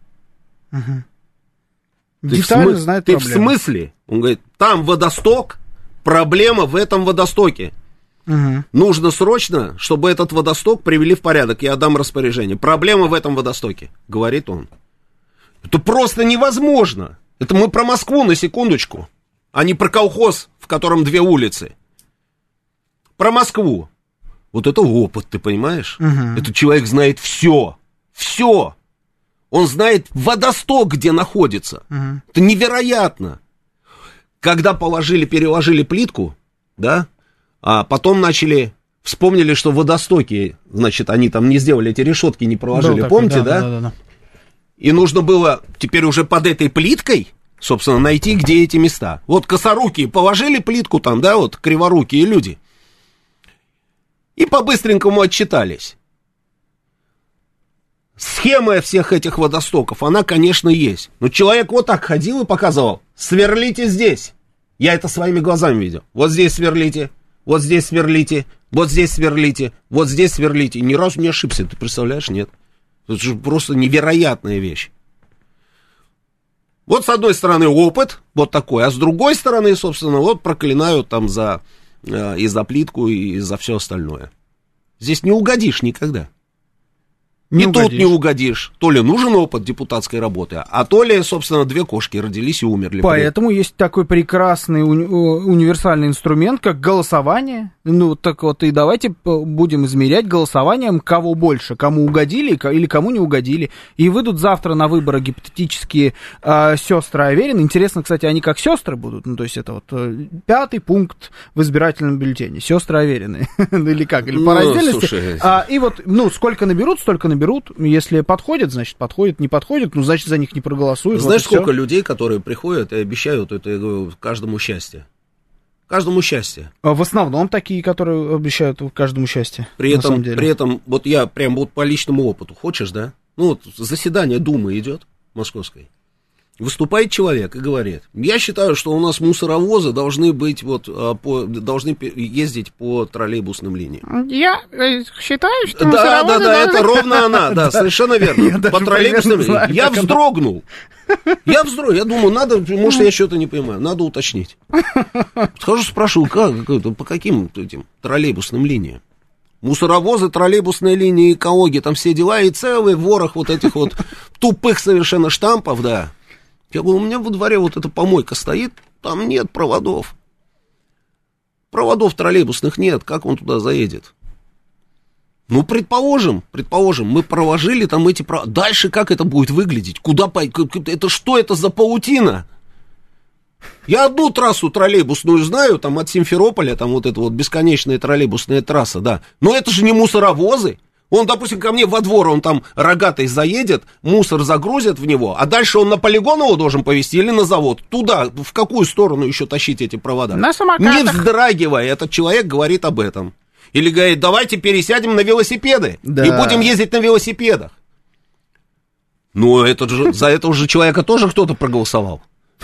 Детально знает проблему. Ты в смысле? Он говорит: там водосток, проблема в этом водостоке. Нужно срочно, чтобы этот водосток привели в порядок. Я дам распоряжение. Проблема в этом водостоке, говорит он. Это просто невозможно. Это мы про Москву, на секундочку, а не про колхоз, в котором 2 улицы. Про Москву. Вот это опыт, ты понимаешь? Этот человек знает все. Он знает водосток, где находится. Это невероятно. Когда переложили плитку, да, а потом вспомнили, что водостоки, значит, они там не сделали, эти решетки не проложили, да, помните, да? И нужно было теперь уже под этой плиткой, собственно, найти, где эти места. Вот косорукие положили плитку там, да, вот криворукие люди. И по-быстренькому отчитались. Схема всех этих водостоков, она, конечно, есть. Но человек вот так ходил и показывал: сверлите здесь. Я это своими глазами видел. Вот здесь сверлите, вот здесь сверлите, вот здесь сверлите, вот здесь сверлите. И ни разу не ошибся, ты представляешь, нет? Это же просто невероятная вещь. Вот с одной стороны опыт, вот такой, а с другой стороны, собственно, вот проклинают там и за плитку, и за все остальное. Здесь не угодишь никогда. Тут не угодишь. То ли нужен опыт депутатской работы, а то ли, собственно, две кошки родились и умерли. Поэтому есть такой прекрасный универсальный инструмент, как голосование. Ну, так вот, и давайте будем измерять голосованием, кого больше, кому угодили или кому не угодили. И выйдут завтра на выборы гипотетические сестры Аверин. Интересно, кстати, они как сестры будут. Ну, то есть это вот 5-й пункт в избирательном бюллетене. Сестры Аверины. Или как? Или по раздельности. И вот, сколько наберут, столько наберут. Если подходит, значит подходит, не подходит, значит за них не проголосуют. Знаешь, вот сколько людей, которые приходят и обещают это, я говорю, каждому счастье. Каждому счастье. В основном такие, которые обещают каждому счастье. При этом, вот я прям вот по личному опыту, хочешь, да? Ну вот заседание Думы идет московской. Выступает человек и говорит: я считаю, что у нас мусоровозы должны быть должны ездить по троллейбусным линиям. Я считаю, что Да, это ровно она, да, совершенно верно. По троллейбусным линиям. Я вздрогнул. Я думаю, может, я что-то не понимаю, надо уточнить. Схожу, спрашиваю, по каким этим троллейбусным линиям? Мусоровозы, троллейбусные линии, экологи, там все дела, и целый ворох вот этих вот тупых совершенно штампов, да. Я говорю, у меня во дворе вот эта помойка стоит, там нет проводов. Проводов троллейбусных нет, как он туда заедет? Ну, предположим, мы проложили там эти провода. Дальше как это будет выглядеть? Куда это что это за паутина? Я одну трассу троллейбусную знаю, там от Симферополя, там вот эта вот бесконечная троллейбусная трасса, да. Но это же не мусоровозы. Он, допустим, ко мне во двор, он там рогатый заедет, мусор загрузят в него, а дальше он на полигон его должен повезти или на завод? Туда, в какую сторону еще тащить эти провода? На самокатах. Не вздрагивая, этот человек говорит об этом. Или говорит, давайте пересядем на велосипеды и будем ездить на велосипедах. Ну, за этого же человека тоже кто-то проголосовал.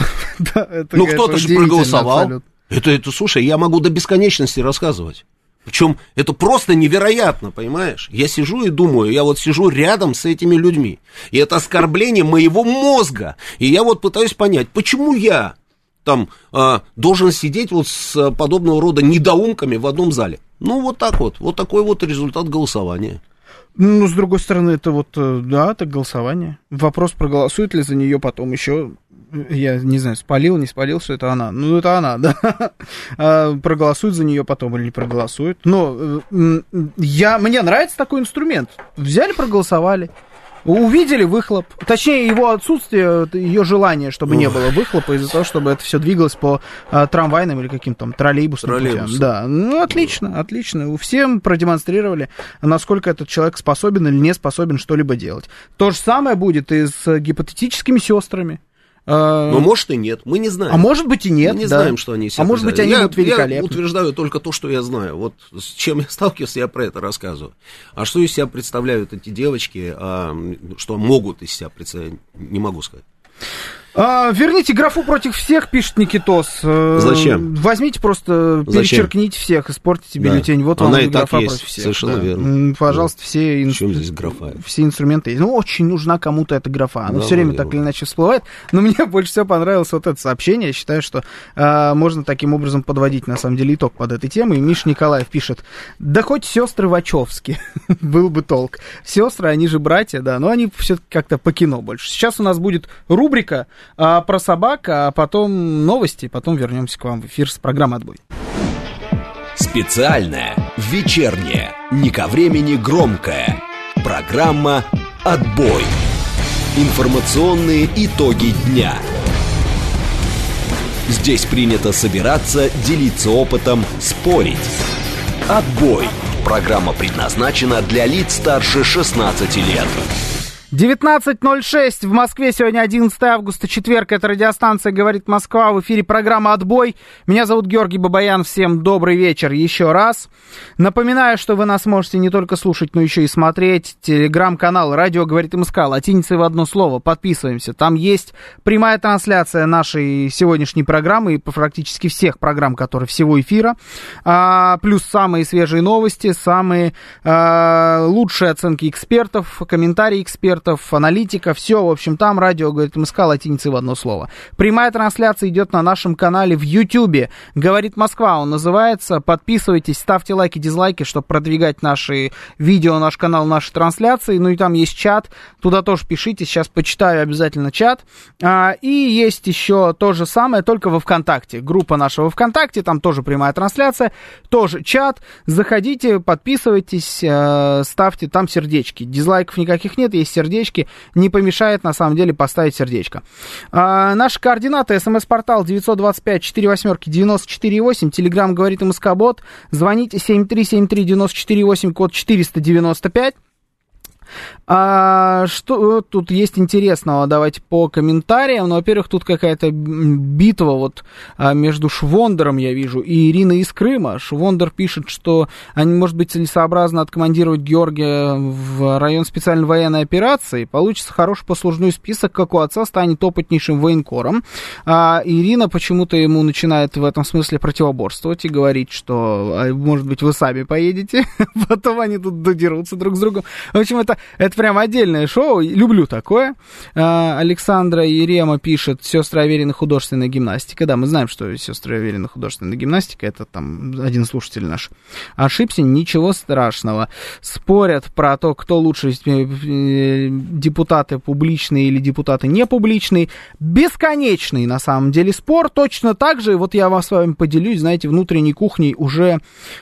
Кто-то же проголосовал. Слушай, я могу до бесконечности рассказывать. Причем это просто невероятно, понимаешь? Я сижу и думаю, я вот сижу рядом с этими людьми. И это оскорбление моего мозга. И я вот пытаюсь понять, почему я там должен сидеть вот с подобного рода недоумками в одном зале. Ну, вот так вот. Вот такой вот результат голосования. Ну, с другой стороны, это вот, да, это голосование. Вопрос, проголосует ли за нее потом еще... Я не знаю, спалил, не спалил, что это она. Ну, это она, да. Проголосуют за нее потом или не проголосуют. Но мне нравится такой инструмент. Взяли, проголосовали. Увидели выхлоп. Точнее, его отсутствие, ее желание, чтобы не было выхлопа, из-за того, чтобы это все двигалось по трамвайным или каким-то там троллейбусным путям. Да, ну, отлично. Всем продемонстрировали, насколько этот человек способен или не способен что-либо делать. То же самое будет и с гипотетическими сестрами. Но может и нет, мы не знаем. А может быть и нет. Мы не знаем, что они себя может быть, они будут великолепны. Я утверждаю только то, что я знаю. Вот с чем я сталкивался, я про это рассказываю. А что из себя представляют эти девочки, что могут из себя представлять, не могу сказать. Верните графу против всех, пишет Никитос. Зачем? Возьмите просто, перечеркните всех, испортите бюллетень. Вот она вам и графа есть, против всех. совершенно верно. Пожалуйста, все здесь графа? Все инструменты есть. Ну, очень нужна кому-то эта графа. Она все время так или иначе всплывает. Но мне больше всего понравилось вот это сообщение. Я считаю, что можно таким образом подводить, на самом деле, итог под этой темой. И Миша Николаев пишет: да хоть сестры Вачовски, был бы толк. Сестры, они же братья, да, но они все-таки как-то по кино больше. Сейчас у нас будет рубрика про собак, а потом новости, потом вернемся к вам в эфир с программой «Отбой». Специальная, вечерняя, не ко времени громкая программа «Отбой». Информационные итоги дня. Здесь принято собираться, делиться опытом, спорить. Отбой. Программа предназначена для лиц старше 16 лет. 19:06 в Москве, сегодня 11 августа, четверг, это радиостанция «Говорит Москва», в эфире программа «Отбой». Меня зовут Георгий Бабаян, всем добрый вечер еще раз. Напоминаю, что вы нас можете не только слушать, но еще и смотреть. Телеграм-канал «Радио говорит МСК», латиницей в одно слово, подписываемся. Там есть прямая трансляция нашей сегодняшней программы и практически всех программ, которые всего эфира. Плюс самые свежие новости, самые лучшие оценки экспертов, комментарии экспертов, аналитика, все, в общем, там «Радио говорит МСК», латиницей в одно слово. Прямая трансляция идет на нашем канале в Ютьюбе. «Говорит Москва» он называется. Подписывайтесь, ставьте лайки, дизлайки, чтобы продвигать наши видео, наш канал, наши трансляции. Ну и там есть чат, туда тоже пишите, сейчас почитаю обязательно чат. И есть еще то же самое, только во ВКонтакте. Группа нашего ВКонтакте, там тоже прямая трансляция, тоже чат. Заходите, подписывайтесь, ставьте там сердечки. Дизлайков никаких нет, есть сердечки. Не помешает, на самом деле, поставить сердечко. Наши координаты: СМС-портал 925-48-94-8, Телеграм «Говорит МСК-бот», звоните 7373-94-8, код 495. Что тут есть интересного? Давайте по комментариям. Ну, во-первых, тут какая-то битва вот между Швондером, я вижу, и Ириной из Крыма. Швондер пишет, что может быть целесообразно откомандировать Георгия в район специальной военной операции. Получится хороший послужной список, как у отца, станет опытнейшим военкором. Ирина почему-то ему начинает в этом смысле противоборствовать и говорить, что, может быть, вы сами поедете. Потом они тут додерутся друг с другом. В общем, это прям отдельное шоу, люблю такое. Александра Ерема пишет: сестры Аверина художественная гимнастика. Да, мы знаем, что сестры Аверина художественная гимнастика, это там один слушатель наш ошибся, ничего страшного. Спорят про то, кто лучше, депутаты публичные или депутаты непубличные. Бесконечный, на самом деле, спор. Точно так же, вот я с вами поделюсь, знаете, внутренней кухней уже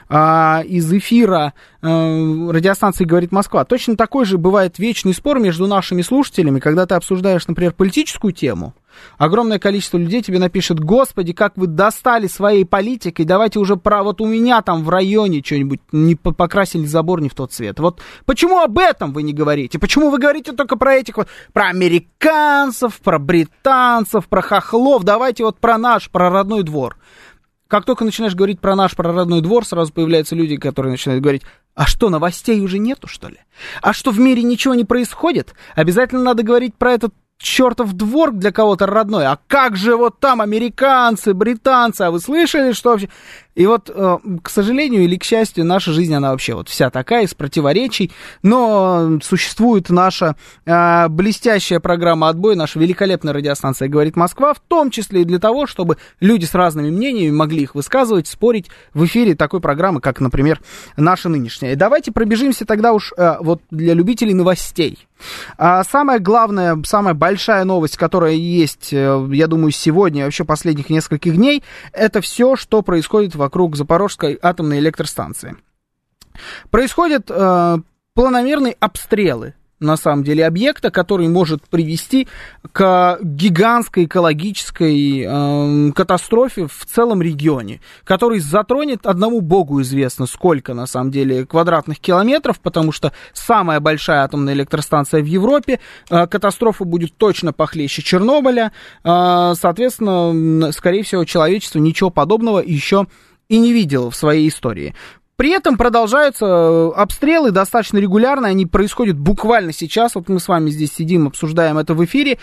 из эфира радиостанции «Говорит Москва». Точно такой же бывает вечный спор между нашими слушателями, когда ты обсуждаешь, например, политическую тему. Огромное количество людей тебе напишет: господи, как вы достали своей политикой, давайте уже вот у меня там в районе что-нибудь не покрасили забор не в тот цвет. Вот почему об этом вы не говорите? Почему вы говорите только про этих вот, про американцев, про британцев, про хохлов? Давайте вот про родной двор. Как только начинаешь говорить про родной двор, сразу появляются люди, которые начинают говорить: а что, новостей уже нету, что ли? А что, в мире ничего не происходит? Обязательно надо говорить про этот чертов двор для кого-то родной. А как же вот там американцы, британцы? А вы слышали, что вообще... И вот, к сожалению или к счастью, наша жизнь, она вообще вот вся такая, из противоречий. Но существует наша блестящая программа «Отбой», наша великолепная радиостанция «Говорит Москва», в том числе и для того, чтобы люди с разными мнениями могли их высказывать, спорить в эфире такой программы, как, например, наша нынешняя. И давайте пробежимся тогда уж вот для любителей новостей. Самая главная, самая большая новость, которая есть, я думаю, сегодня, вообще последних нескольких дней, это все, что происходит вокруг Запорожской атомной электростанции. Происходят планомерные обстрелы, на самом деле, объекта, который может привести к гигантской экологической катастрофе в целом регионе, который затронет, одному богу известно, сколько, на самом деле, квадратных километров, потому что самая большая атомная электростанция в Европе, катастрофа будет точно похлеще Чернобыля, соответственно, скорее всего, человечество ничего подобного еще и не видело в своей истории. При этом продолжаются обстрелы достаточно регулярно, они происходят буквально сейчас, вот мы с вами здесь сидим, обсуждаем это в эфире,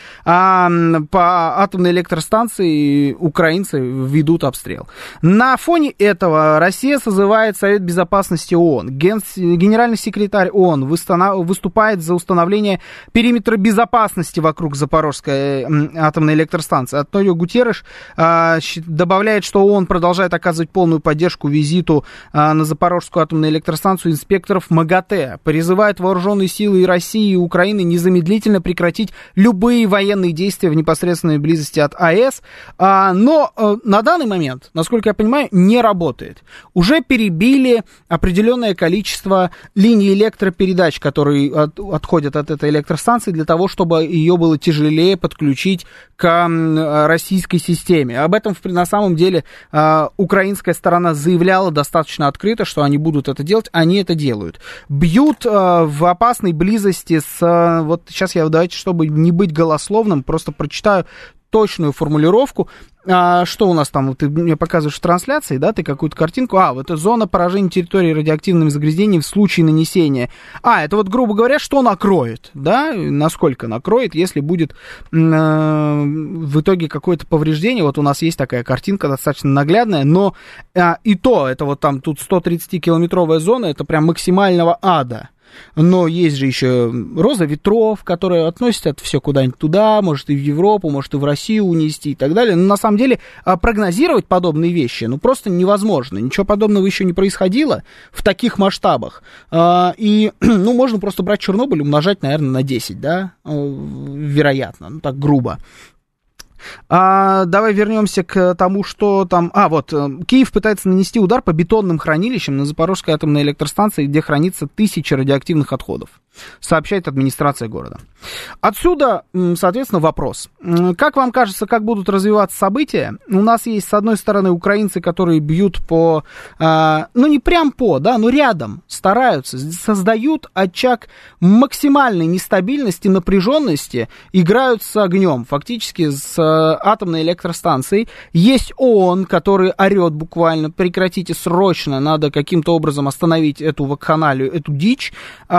по атомной электростанции украинцы ведут обстрел. На фоне этого Россия созывает Совет Безопасности ООН. Генеральный секретарь ООН выступает за установление периметра безопасности вокруг Запорожской атомной электростанции. Антонио Гутерреш добавляет, что ООН продолжает оказывать полную поддержку визиту на Запорожье Запорожскую атомную электростанцию инспекторов МАГАТЭ. Призывает вооруженные силы и России, и Украины незамедлительно прекратить любые военные действия в непосредственной близости от АЭС. Но на данный момент, насколько я понимаю, не работает. Уже перебили определенное количество линий электропередач, которые отходят от этой электростанции, для того, чтобы ее было тяжелее подключить к российской системе. Об этом на самом деле украинская сторона заявляла достаточно открыто, что они будут это делать, они это делают. Бьют в опасной близости с... Вот сейчас я, давайте, чтобы не быть голословным, просто прочитаю точную формулировку. Что у нас там? Ты мне показываешь в трансляции, да, ты какую-то картинку. Вот это зона поражения территории радиоактивными загрязнениями в случае нанесения. Это вот, грубо говоря, что накроет, да, насколько накроет, если будет в итоге какое-то повреждение. Вот у нас есть такая картинка достаточно наглядная, но и то, это вот там тут 130-километровая зона, это прям максимального ада. Но есть же еще роза ветров, которые относят все куда-нибудь туда, может и в Европу, может и в Россию унести и так далее. Но на самом деле прогнозировать подобные вещи просто невозможно. Ничего подобного еще не происходило в таких масштабах. И, можно просто брать Чернобыль, умножать, наверное, на 10, да, вероятно, так грубо. Давай вернемся к тому, что там... Киев пытается нанести удар по бетонным хранилищам на Запорожской атомной электростанции, где хранится 1000 радиоактивных отходов, сообщает администрация города. Отсюда, соответственно, вопрос. Как вам кажется, как будут развиваться события? У нас есть, с одной стороны, украинцы, которые бьют по... не прям по, да, но рядом стараются, создают очаг максимальной нестабильности, напряженности, играют с огнем, фактически с атомной электростанцией. Есть ООН, который орет буквально: прекратите срочно, надо каким-то образом остановить эту вакханалию, эту дичь.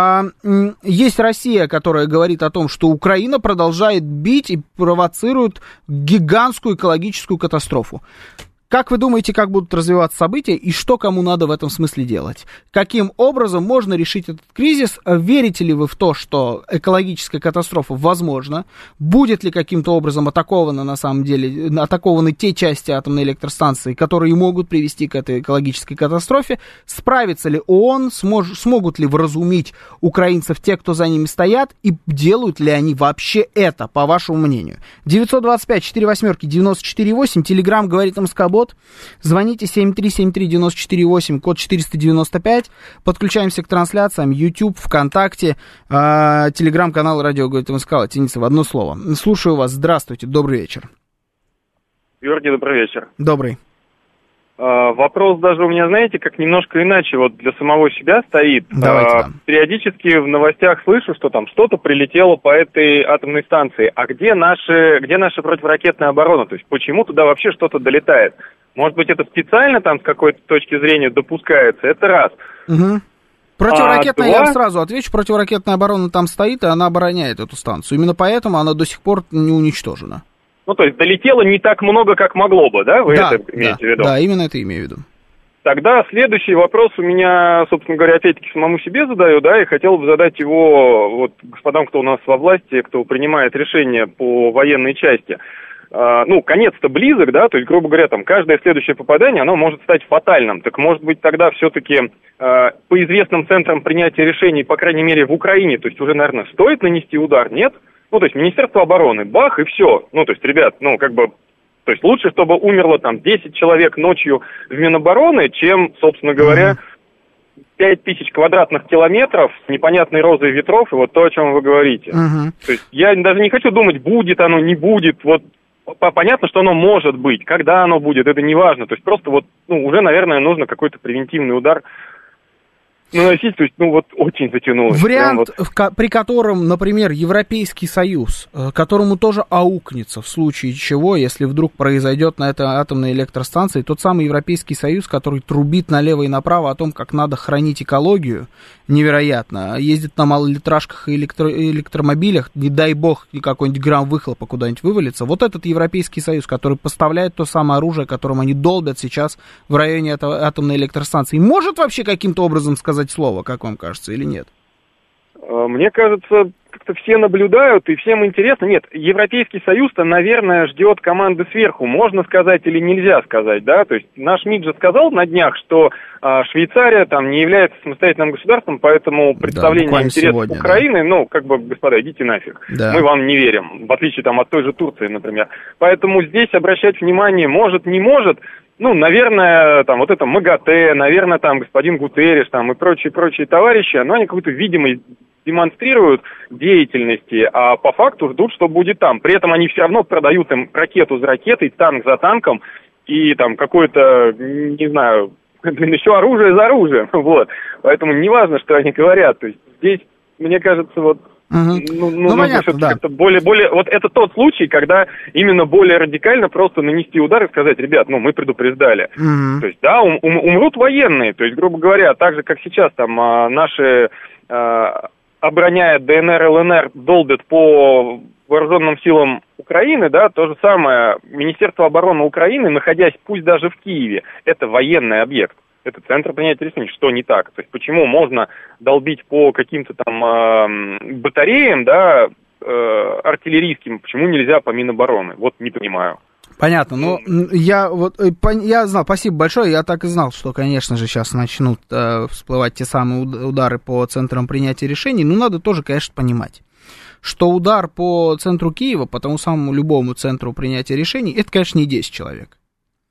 Есть Россия, которая говорит о том, что Украина продолжает бить и провоцирует гигантскую экологическую катастрофу. Как вы думаете, как будут развиваться события и что кому надо в этом смысле делать? Каким образом можно решить этот кризис? Верите ли вы в то, что экологическая катастрофа возможна? Будет ли каким-то образом атакованы те части атомной электростанции, которые могут привести к этой экологической катастрофе? Справится ли ООН? Смогут ли вразумить украинцев те, кто за ними стоят? И делают ли они вообще это, по вашему мнению? 925-48-94-8, Телеграм говорит МСК-бот. Звоните 7373948, код 495. Подключаемся к трансляциям YouTube, ВКонтакте, телеграм-канал «Радио говорит МСК», латиница в одно слово. Слушаю вас. Здравствуйте. Добрый вечер. Георгий, добрый вечер. Добрый. Вопрос даже у меня, знаете, как немножко иначе вот для самого себя стоит. Давайте, периодически в новостях слышу, что там что-то прилетело по этой атомной станции. А где наша противоракетная оборона? То есть почему туда вообще что-то долетает? Может быть, это специально там с какой-то точки зрения допускается? Это раз. Угу. Противоракетная, я сразу отвечу, противоракетная оборона там стоит, и она обороняет эту станцию. Именно поэтому она до сих пор не уничтожена. То есть долетело не так много, как могло бы, да? Вы это имеете в виду? Да, именно это имею в виду. Тогда следующий вопрос у меня, собственно говоря, опять-таки самому себе задаю, да, и хотел бы задать его вот господам, кто у нас во власти, кто принимает решения по военной части. Конец-то близок, да, то есть, грубо говоря, там, каждое следующее попадание, оно может стать фатальным. Так, может быть, тогда все-таки по известным центрам принятия решений, по крайней мере, в Украине, то есть, уже, наверное, стоит нанести удар, нет? То есть, Министерство обороны, бах, и все. То есть, ребят, то есть, лучше, чтобы умерло, там, 10 человек ночью в Минобороны, чем, собственно говоря, 5000 квадратных километров с непонятной розой ветров, и вот то, о чем вы говорите. То есть, я даже не хочу думать, будет оно, не будет, вот, понятно, что оно может быть, когда оно будет, это не важно. То есть, просто уже, наверное, нужно какой-то превентивный удар наносить, то есть, очень затянулось. Вариант, при котором, например, Европейский Союз, которому тоже аукнется в случае чего, если вдруг произойдет на этой атомной электростанции, тот самый Европейский Союз, который трубит налево и направо о том, как надо хранить экологию, невероятно, ездит на малолитражках и электромобилях, не дай бог, какой-нибудь грамм выхлопа куда-нибудь вывалится. Вот этот Европейский Союз, который поставляет то самое оружие, которым они долбят сейчас в районе этой атомной электростанции, может вообще каким-то образом сказать слово, как вам кажется, или нет? Мне кажется, как-то все наблюдают, и всем интересно. Нет, Европейский Союз-то, наверное, ждет команды сверху. Можно сказать или нельзя сказать, да? То есть наш МИД же сказал на днях, что Швейцария там не является самостоятельным государством, поэтому представление интересов сегодня, Украины, господа, идите нафиг. Да. Мы вам не верим, в отличие там от той же Турции, например. Поэтому здесь обращать внимание может, не может. Наверное, там вот это МАГАТЭ, наверное, там господин Гутерриш, там и прочие товарищи, но они какую-то видимость демонстрируют деятельности, а по факту ждут, что будет там. При этом они все равно продают им ракету за ракетой, танк за танком и там какое-то, не знаю, еще оружие за оружием. Вот. Поэтому неважно, что они говорят. То есть здесь, мне кажется, вот понятно, да. Как-то более... Вот это тот случай, когда именно более радикально просто нанести удар и сказать, ребят, мы предупреждали. То есть, да, умрут военные. То есть, грубо говоря, так же, как сейчас там наши, обороняя ДНР, ЛНР, долбят по вооруженным силам Украины, да, то же самое Министерство обороны Украины, находясь пусть даже в Киеве, это военный объект. Это центр принятия решений, что не так. То есть почему можно долбить по каким-то там батареям, да, артиллерийским, почему нельзя по Минобороны? Вот не понимаю. Понятно, но я знал, спасибо большое, я так и знал, что, конечно же, сейчас начнут всплывать те самые удары по центрам принятия решений, но надо тоже, конечно, понимать, что удар по центру Киева, по тому самому любому центру принятия решений, это, конечно, не 10 человек.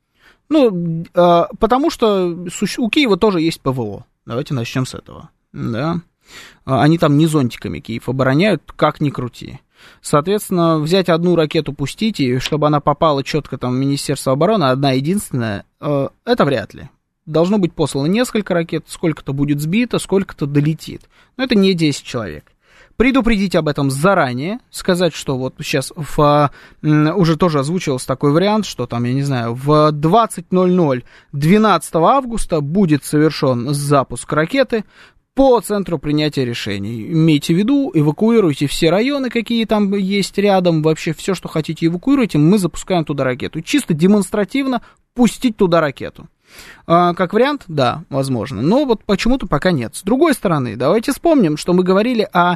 Потому что у Киева тоже есть ПВО. Давайте начнем с этого. Да? Они там не зонтиками Киев обороняют, как ни крути. Соответственно, взять одну ракету, пустить, и чтобы она попала четко там в Министерство обороны, одна единственная, это вряд ли. Должно быть послано несколько ракет, сколько-то будет сбито, сколько-то долетит. Но это не 10 человек. Предупредить об этом заранее, сказать, что вот сейчас уже тоже озвучивался такой вариант, что там, я не знаю, в 20:00 12 августа будет совершен запуск ракеты по центру принятия решений. Имейте в виду, эвакуируйте все районы, какие там есть рядом, вообще все, что хотите, эвакуируйте, мы запускаем туда ракету. Чисто демонстративно пустить туда ракету. Как вариант, да, возможно, но вот почему-то пока нет. С другой стороны, давайте вспомним, что мы говорили о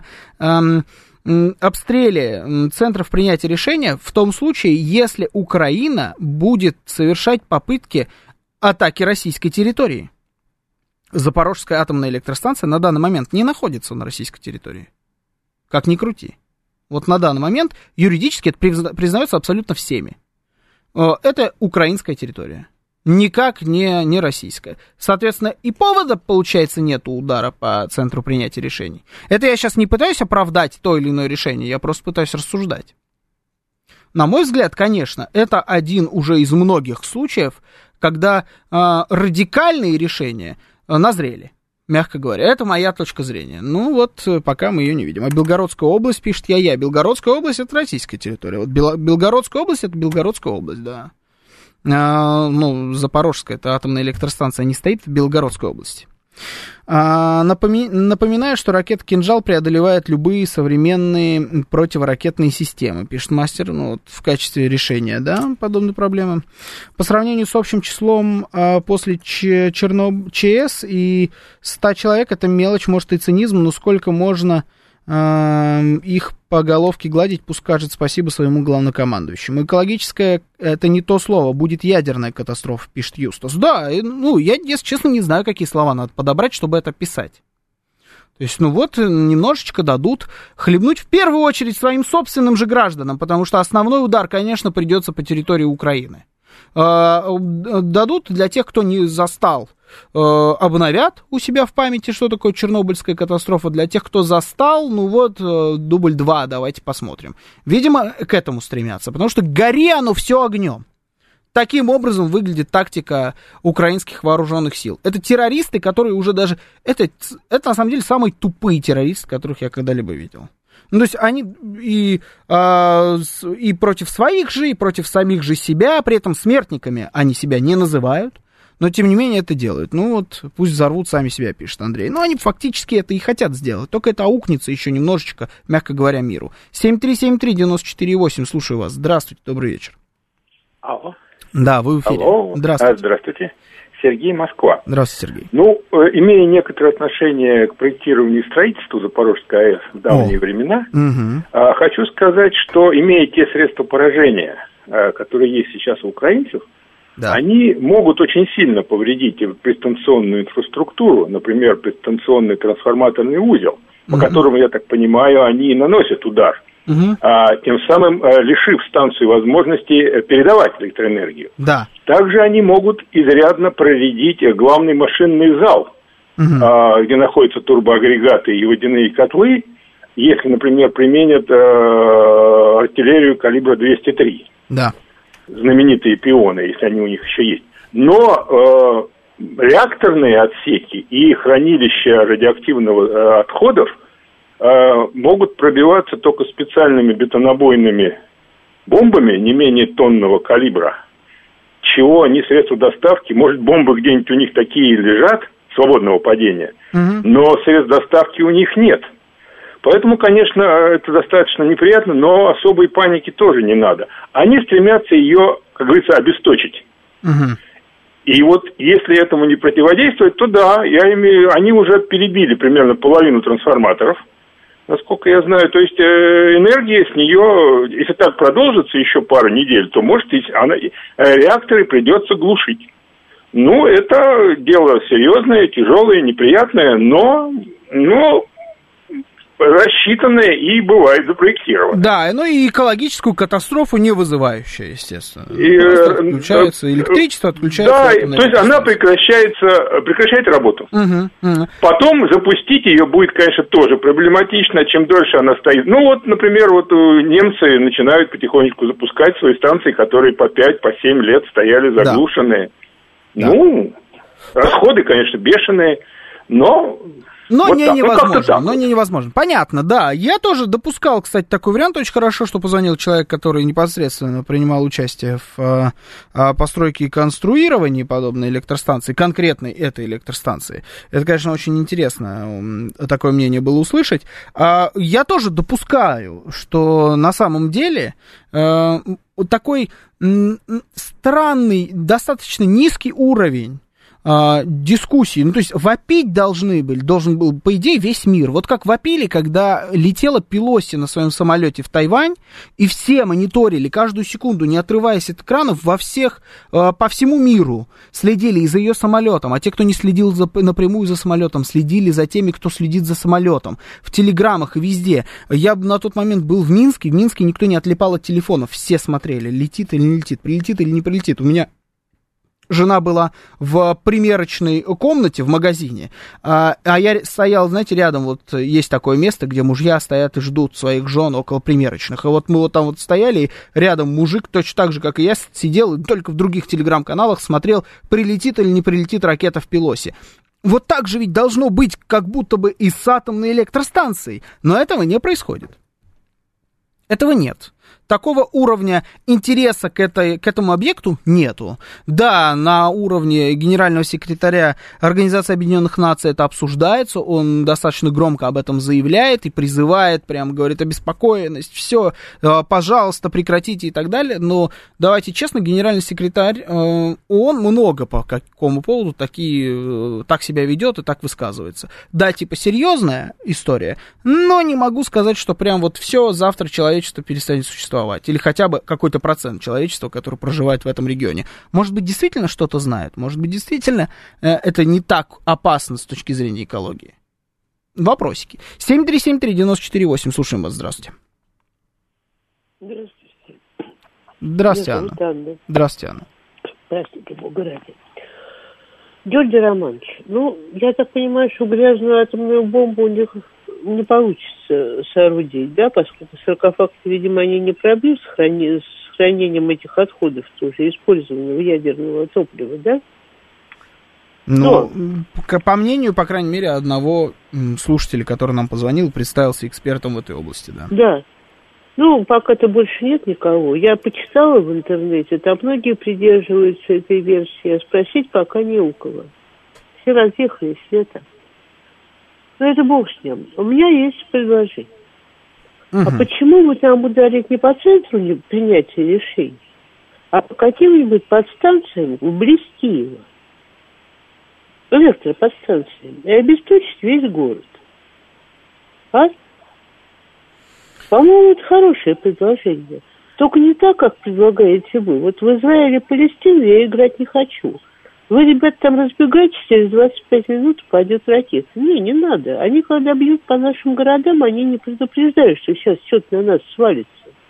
обстреле центров принятия решения в том случае, если Украина будет совершать попытки атаки российской территории. Запорожская атомная электростанция на данный момент не находится на российской территории. Как ни крути. Вот на данный момент юридически это признается абсолютно всеми. Это украинская территория. Никак не российская. Соответственно, и повода, получается, нету удара по центру принятия решений. Это я сейчас не пытаюсь оправдать то или иное решение, я просто пытаюсь рассуждать. На мой взгляд, конечно, это один уже из многих случаев, когда радикальные решения назрели, мягко говоря. Это моя точка зрения. Пока мы ее не видим. А Белгородская область, пишет я. Белгородская область — это российская территория. Вот Белгородская область — это Белгородская область, да. Запорожская, это атомная электростанция, не стоит в Белгородской области. Напоминаю, что ракета «Кинжал» преодолевает любые современные противоракетные системы, пишет мастер, в качестве решения, да, подобной проблемы. По сравнению с общим числом после ЧС и 100 человек, это мелочь, может и цинизм, но сколько можно их по головке гладить, пусть скажет спасибо своему главнокомандующему. Экологическое — это не то слово, будет ядерная катастрофа, пишет Юстас. Да, я, если честно, не знаю, какие слова надо подобрать, чтобы это писать. То есть, немножечко дадут хлебнуть в первую очередь своим собственным же гражданам, потому что основной удар, конечно, придется по территории Украины. Дадут для тех, кто не застал, обновят у себя в памяти, что такое Чернобыльская катастрофа. Для тех, кто застал, дубль 2, давайте посмотрим. Видимо, к этому стремятся, потому что гори оно все огнем. Таким образом выглядит тактика украинских вооруженных сил. Это террористы, которые уже даже... Это на самом деле самые тупые террористы, которых я когда-либо видел. То есть они и против своих же, и против самих же себя, при этом смертниками они себя не называют, но тем не менее это делают. Пусть взорвут сами себя, пишет Андрей. Они фактически это и хотят сделать, только это аукнется еще немножечко, мягко говоря, миру. 7373948, слушаю вас. Здравствуйте, добрый вечер. Алло. Да, вы в эфире. Алло. Здравствуйте. Здравствуйте. Сергей, Москва. Здравствуйте, Сергей. Ну, имея некоторое отношение к проектированию и строительству Запорожской АЭС в давние времена, хочу сказать, что имея те средства поражения, которые есть сейчас у украинцев, они могут очень сильно повредить предстанционную инфраструктуру, например, предстанционный трансформаторный узел, по которому, я так понимаю, они и наносят удар, тем самым лишив станцию возможности передавать электроэнергию. Да. Также они могут изрядно проредить главный машинный зал, где находятся турбоагрегаты и водяные котлы, если, например, применят артиллерию калибра 203. Да. Знаменитые пионы, если они у них еще есть. Но реакторные отсеки и хранилища радиоактивных отходов могут пробиваться только специальными бетонобойными бомбами не менее тонного калибра, чего они средства доставки, может, бомбы где-нибудь у них такие лежат, свободного падения, но средств доставки у них нет. Поэтому, конечно, это достаточно неприятно, но особой паники тоже не надо. Они стремятся ее, как говорится, обесточить. И вот если этому не противодействовать, то да, они уже перебили примерно половину трансформаторов, насколько я знаю. То есть энергия с нее, если так продолжится еще пару недель, то, может, реакторы придется глушить. Ну, это дело серьезное, тяжелое, неприятное, но рассчитанное и бывает запроектировано. Да, ну и экологическую катастрофу не вызывающая, естественно. Просто отключается электричество, отключается... Да, то есть она прекращает работу. Потом запустить ее будет, конечно, тоже проблематично, чем дольше она стоит. Ну вот, например, немцы начинают потихонечку запускать свои станции, которые по 5, по 7 лет стояли заглушенные. Да. Ну, расходы, конечно, бешеные, но вот невозможно. Понятно, да. Я тоже допускал, кстати, такой вариант. Очень хорошо, что позвонил человек, который непосредственно принимал участие в постройке и конструировании подобной электростанции, конкретной этой электростанции. Это, конечно, очень интересно такое мнение было услышать. Я тоже допускаю, что на самом деле такой странный, достаточно низкий уровень дискуссии, ну, то есть вопить должен был, по идее, весь мир. Вот как вопили, когда летела Пелоси на своем самолете в Тайвань, и все мониторили каждую секунду, не отрываясь от экранов, по всему миру следили и за ее самолетом, а те, кто не следил напрямую за самолетом, следили за теми, кто следит за самолетом, в телеграммах и везде. Я на тот момент был в Минске никто не отлипал от телефонов, все смотрели, летит или не летит, прилетит или не прилетит. У меня жена была в примерочной комнате в магазине, а я стоял, знаете, рядом, вот есть такое место, где мужья стоят и ждут своих жен около примерочных. И вот мы вот там вот стояли, и рядом мужик, точно так же, как и я, сидел, и только в других телеграм-каналах смотрел, прилетит или не прилетит ракета в Пелоси. Вот так же ведь должно быть, как будто бы и с атомной электростанцией. Но этого не происходит. Этого нет. Такого уровня интереса к этому объекту нету. Да, на уровне генерального секретаря Организации Объединенных Наций это обсуждается, он достаточно громко об этом заявляет и призывает, прям говорит, обеспокоенность, все, пожалуйста, прекратите и так далее. Но давайте честно, генеральный секретарь, он много по какому поводу так себя ведет и так высказывается. Да, типа серьезная история, но не могу сказать, что прям вот все, завтра человечество перестанет существовать. Или хотя бы какой-то процент человечества, который проживает в этом регионе. Может быть, действительно что-то знает? Может быть, действительно это не так опасно с точки зрения экологии? Вопросики. 7373948. Слушаем вас. Здравствуйте. Здравствуйте. Здравствуйте, Анна. Здравствуйте, Анна. Простите, Бога ради. Георгий Романович, я так понимаю, что грязную атомную бомбу у них не получится соорудить, да, поскольку саркофаг, видимо, они не пробьют с хранением этих отходов, тоже использованного ядерного топлива, да? По мнению, по крайней мере, одного слушателя, который нам позвонил, представился экспертом в этой области, да. Да. Пока-то больше нет никого. Я почитала в интернете, там многие придерживаются этой версии, а спросить пока не у кого. Все разъехались, Света. Но это бог с ним. У меня есть предложение. А почему мы там ударить не по центру принятия решений, а по каким-нибудь подстанциям вблизи Киева? электроподстанциями и обесточить весь город. А? По-моему, это хорошее предложение. Только не так, как предлагаете вы. Вот в Израиле и Палестине я играть не хочу. Вы, ребята, там разбегаетесь, через 25 минут пойдет ракета. Не надо. Они, когда бьют по нашим городам, они не предупреждают, что сейчас что-то на нас свалится.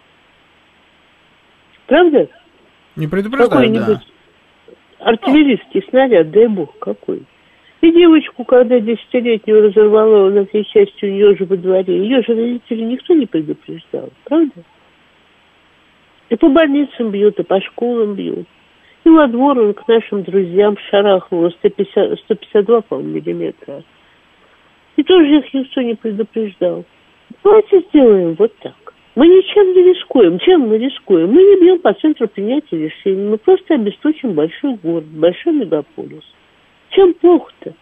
Правда? Не предупреждают, да. Артиллерийский снаряд, дай бог, какой. И девочку, когда 10-летнюю разорвало на всей части, у нее же во дворе, ее же родители никто не предупреждал, правда? И по больницам бьют, и по школам бьют. И во двор он к нашим друзьям шарахнул 152, по-моему, миллиметра. И тоже их никто не предупреждал. Давайте сделаем вот так. Мы ничем не рискуем. Чем мы рискуем? Мы не бьем по центру принятия решений. Мы просто обесточим большой город, большой мегаполис. Чем плохо-то?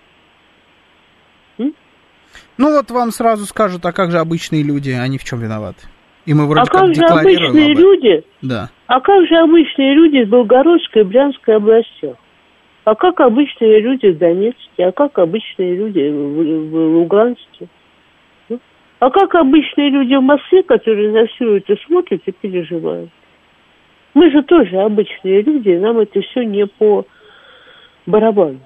Ну вот вам сразу скажут, а как же обычные люди, они в чем виноваты? И мы вроде как декларируем обычные люди? Да. А как же обычные люди в Белгородской и Брянской областях? А как обычные люди в Донецке? А как обычные люди в Луганске? А как обычные люди в Москве, которые на все это смотрят и переживают? Мы же тоже обычные люди, и нам это все не по барабану.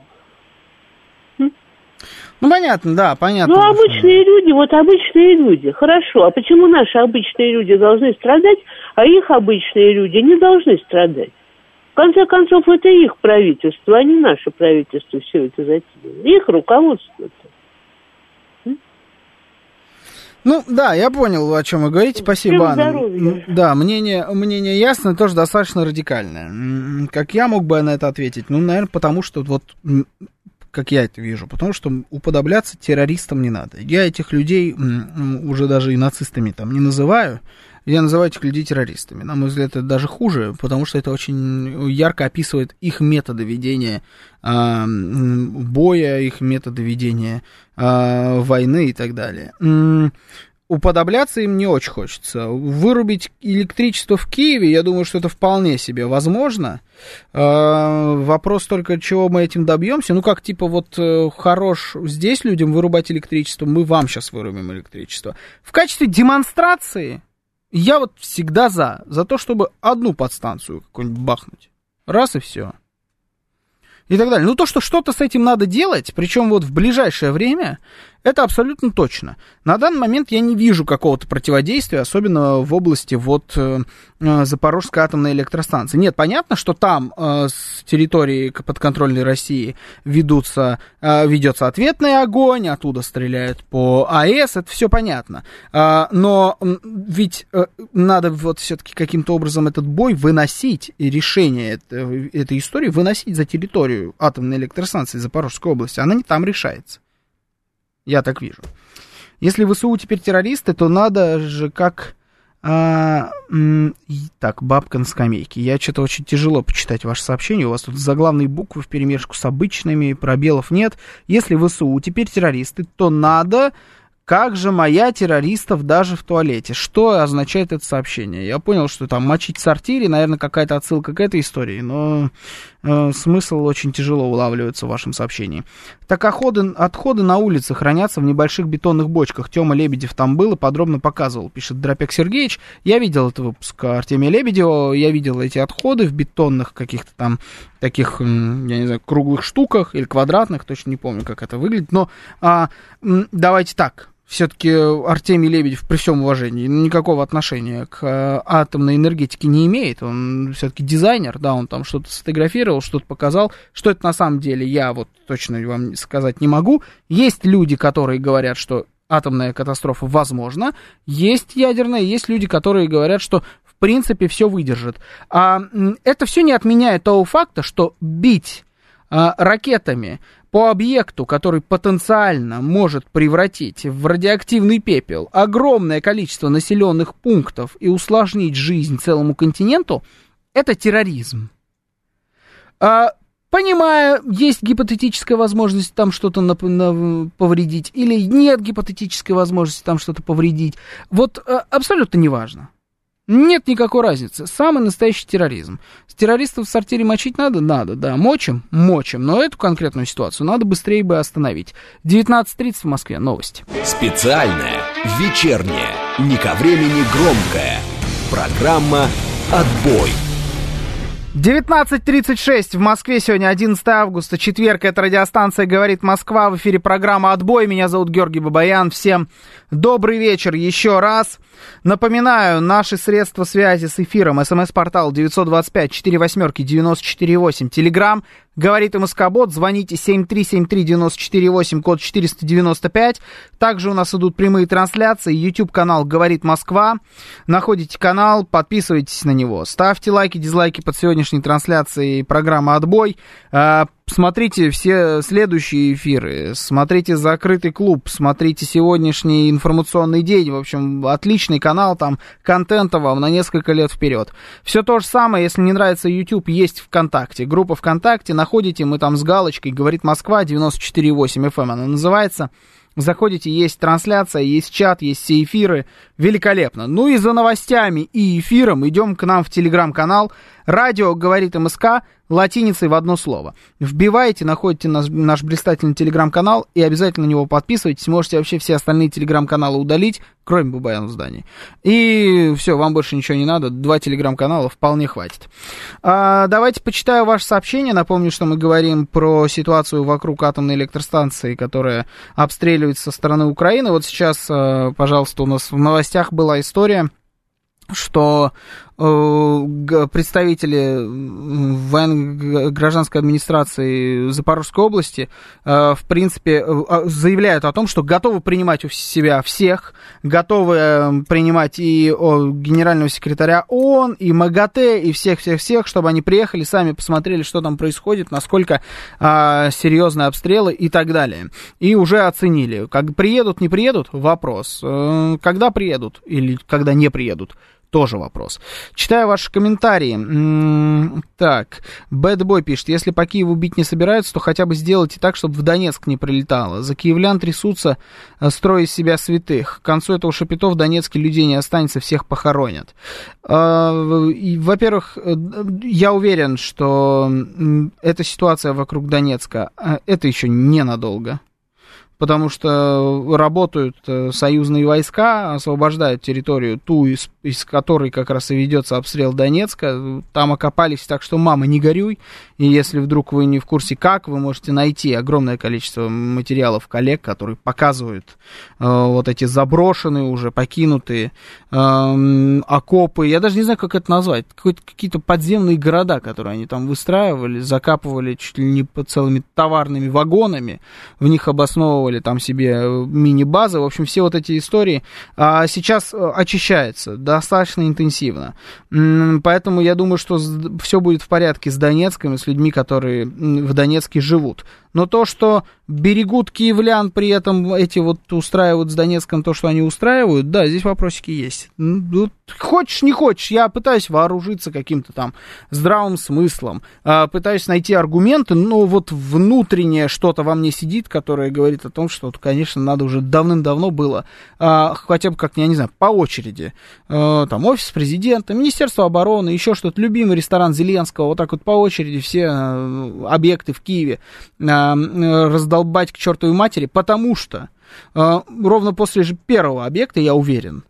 Ну, понятно, да, понятно. Ну, обычные люди, хорошо. А почему наши обычные люди должны страдать, а их обычные люди не должны страдать? В конце концов, это их правительство, а не наше правительство все это затеяло. Их руководство-то. Ну, да, я понял, о чем вы говорите. Спасибо, Анна. Да, мнение ясно, тоже достаточно радикальное. Как я мог бы на это ответить? Ну, наверное, потому что вот... как я это вижу, потому что уподобляться террористам не надо. Я этих людей уже даже и нацистами там не называю, я называю этих людей террористами. На мой взгляд, это даже хуже, потому что это очень ярко описывает их методы ведения боя, их методы ведения войны и так далее. Уподобляться им не очень хочется. Вырубить электричество в Киеве, я думаю, что это вполне себе возможно. Вопрос только, чего мы этим добьемся. Ну, как типа вот хорош здесь людям вырубать электричество, мы вам сейчас вырубим электричество. В качестве демонстрации я вот всегда за то, чтобы одну подстанцию какую-нибудь бахнуть. Раз и все. И так далее. Ну, то, что что-то с этим надо делать, причем вот в ближайшее время, это абсолютно точно. На данный момент я не вижу какого-то противодействия, особенно в области вот Запорожской атомной электростанции. Нет, понятно, что там с территории подконтрольной России ведется ответный огонь, оттуда стреляют по АЭС, это все понятно. Но ведь надо вот все-таки каким-то образом этот бой выносить, и решение этой истории выносить за территорию атомной электростанции Запорожской области. Она не там решается. Я так вижу. Если ВСУ теперь террористы, то надо же как... Так, бабка на скамейке. Я что-то очень тяжело почитать ваше сообщение. У вас тут заглавные буквы вперемешку с обычными, пробелов нет. Если ВСУ теперь террористы, то надо... Как же моя террористов даже в туалете? Что означает это сообщение? Я понял, что там мочить в сортире, наверное, какая-то отсылка к этой истории, но смысл очень тяжело улавливается в вашем сообщении. Так, отходы на улице хранятся в небольших бетонных бочках. Тёма Лебедев там был и подробно показывал, пишет Дропек Сергеевич. Я видел этот выпуск Артемия Лебедева, я видел эти отходы в бетонных каких-то там таких, я не знаю, круглых штуках или квадратных, точно не помню, как это выглядит, но давайте так. Все-таки Артемий Лебедев, при всем уважении, никакого отношения к атомной энергетике не имеет. Он все-таки дизайнер, да, он там что-то сфотографировал, что-то показал. Что это на самом деле, я вот точно вам сказать не могу. Есть люди, которые говорят, что атомная катастрофа возможна. Есть ядерная, есть люди, которые говорят, что в принципе все выдержит. А это все не отменяет того факта, что бить ракетами по объекту, который потенциально может превратить в радиоактивный пепел огромное количество населенных пунктов и усложнить жизнь целому континенту, это терроризм. Понимаю, есть гипотетическая возможность там что-то повредить, или нет гипотетической возможности там что-то повредить. Вот абсолютно неважно. Нет никакой разницы. Самый настоящий терроризм. Террористов в сортире мочить надо? Надо, да. Мочим? Мочим. Но эту конкретную ситуацию надо быстрее бы остановить. 19:30 в Москве. Новости. Специальная, вечерняя, не ко времени громкая. Программа «Отбой». 19:36 в Москве, сегодня 11 августа, четверг, это радиостанция «Говорит Москва», в эфире программа «Отбой», меня зовут Георгий Бабаян, всем добрый вечер еще раз. Напоминаю, наши средства связи с эфиром, смс-портал 925-48-94-8, телеграм, говорит МСК-бот, звоните 7373948, код 495. Также у нас идут прямые трансляции, YouTube-канал «Говорит Москва». Находите канал, подписывайтесь на него. Ставьте лайки, дизлайки под сегодняшней трансляцией программы «Отбой». Смотрите все следующие эфиры, смотрите «Закрытый клуб», смотрите сегодняшний информационный день. В общем, отличный канал, там контента вам на несколько лет вперед. Все то же самое, если не нравится YouTube, есть ВКонтакте. Группа ВКонтакте, находите, мы там с галочкой «Говорит Москва», 94,8 FM она называется. Заходите, есть трансляция, есть чат, есть все эфиры. Великолепно. Ну и за новостями и эфиром идем к нам в телеграм-канал. Радио «Говорит МСК», латиницей в одно слово. Вбиваете, находите наш блистательный телеграм-канал и обязательно на него подписывайтесь. Можете вообще все остальные телеграм-каналы удалить, кроме Бабаяна в здании. И все, вам больше ничего не надо. 2 телеграм-канала вполне хватит. Давайте почитаю ваше сообщение. Напомню, что мы говорим про ситуацию вокруг атомной электростанции, которая обстреливается со стороны Украины. Вот сейчас, пожалуйста, у нас в новостях была история, что представители военно-гражданской администрации Запорожской области, в принципе, заявляют о том, что готовы принимать у себя всех, готовы принимать и генерального секретаря ООН, и МАГАТЭ, и всех-всех-всех, чтобы они приехали, сами посмотрели, что там происходит, насколько серьезные обстрелы и так далее. И уже оценили. Как приедут, не приедут? Вопрос. Когда приедут или когда не приедут? Тоже вопрос. Читаю ваши комментарии. Так, Бэтбой пишет: если по Киеву бить не собираются, то хотя бы сделайте так, чтобы в Донецк не прилетало. За киевлян трясутся, строя из себя святых. К концу этого шапито в Донецке людей не останется, всех похоронят. Во-первых, я уверен, что эта ситуация вокруг Донецка, это еще ненадолго. Потому что работают союзные войска, освобождают территорию, ту, из которой как раз и ведется обстрел Донецка. Там окопались, так что, мама, не горюй. И если вдруг вы не в курсе как, вы можете найти огромное количество материалов коллег, которые показывают вот эти заброшенные, уже покинутые окопы. Я даже не знаю, как это назвать. Какие-то подземные города, которые они там выстраивали, закапывали чуть ли не целыми товарными вагонами, в них обосновывали там себе мини-базы, в общем, все вот эти истории сейчас очищается достаточно интенсивно, поэтому я думаю, что все будет в порядке с Донецком и с людьми, которые в Донецке живут. Но то, что берегут киевлян, при этом эти вот устраивают с Донецком то, что они устраивают, да, здесь вопросики есть. Хочешь, не хочешь, я пытаюсь вооружиться каким-то там здравым смыслом, пытаюсь найти аргументы, но вот внутреннее что-то во мне сидит, которое говорит о том, что, конечно, надо уже давным-давно было, хотя бы как, я не знаю, по очереди, там, офис президента, Министерство обороны, еще что-то, любимый ресторан Зеленского, вот так вот по очереди все объекты в Киеве раздолбать к чертовой матери, потому что ровно после же первого объекта, я уверен,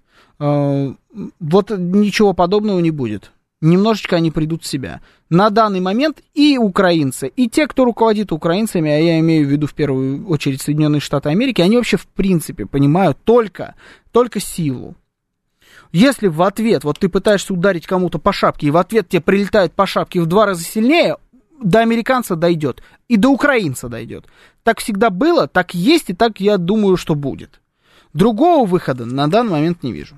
вот ничего подобного не будет. Немножечко они придут в себя. На данный момент и украинцы, и те, кто руководит украинцами, а я имею в виду в первую очередь Соединенные Штаты Америки, они вообще в принципе понимают только силу. Если в ответ, вот ты пытаешься ударить кому-то по шапке, и в ответ тебе прилетают по шапке в 2 раза сильнее, до американца дойдет, и до украинца дойдет. Так всегда было, так есть, и так, я думаю, что будет. Другого выхода на данный момент не вижу.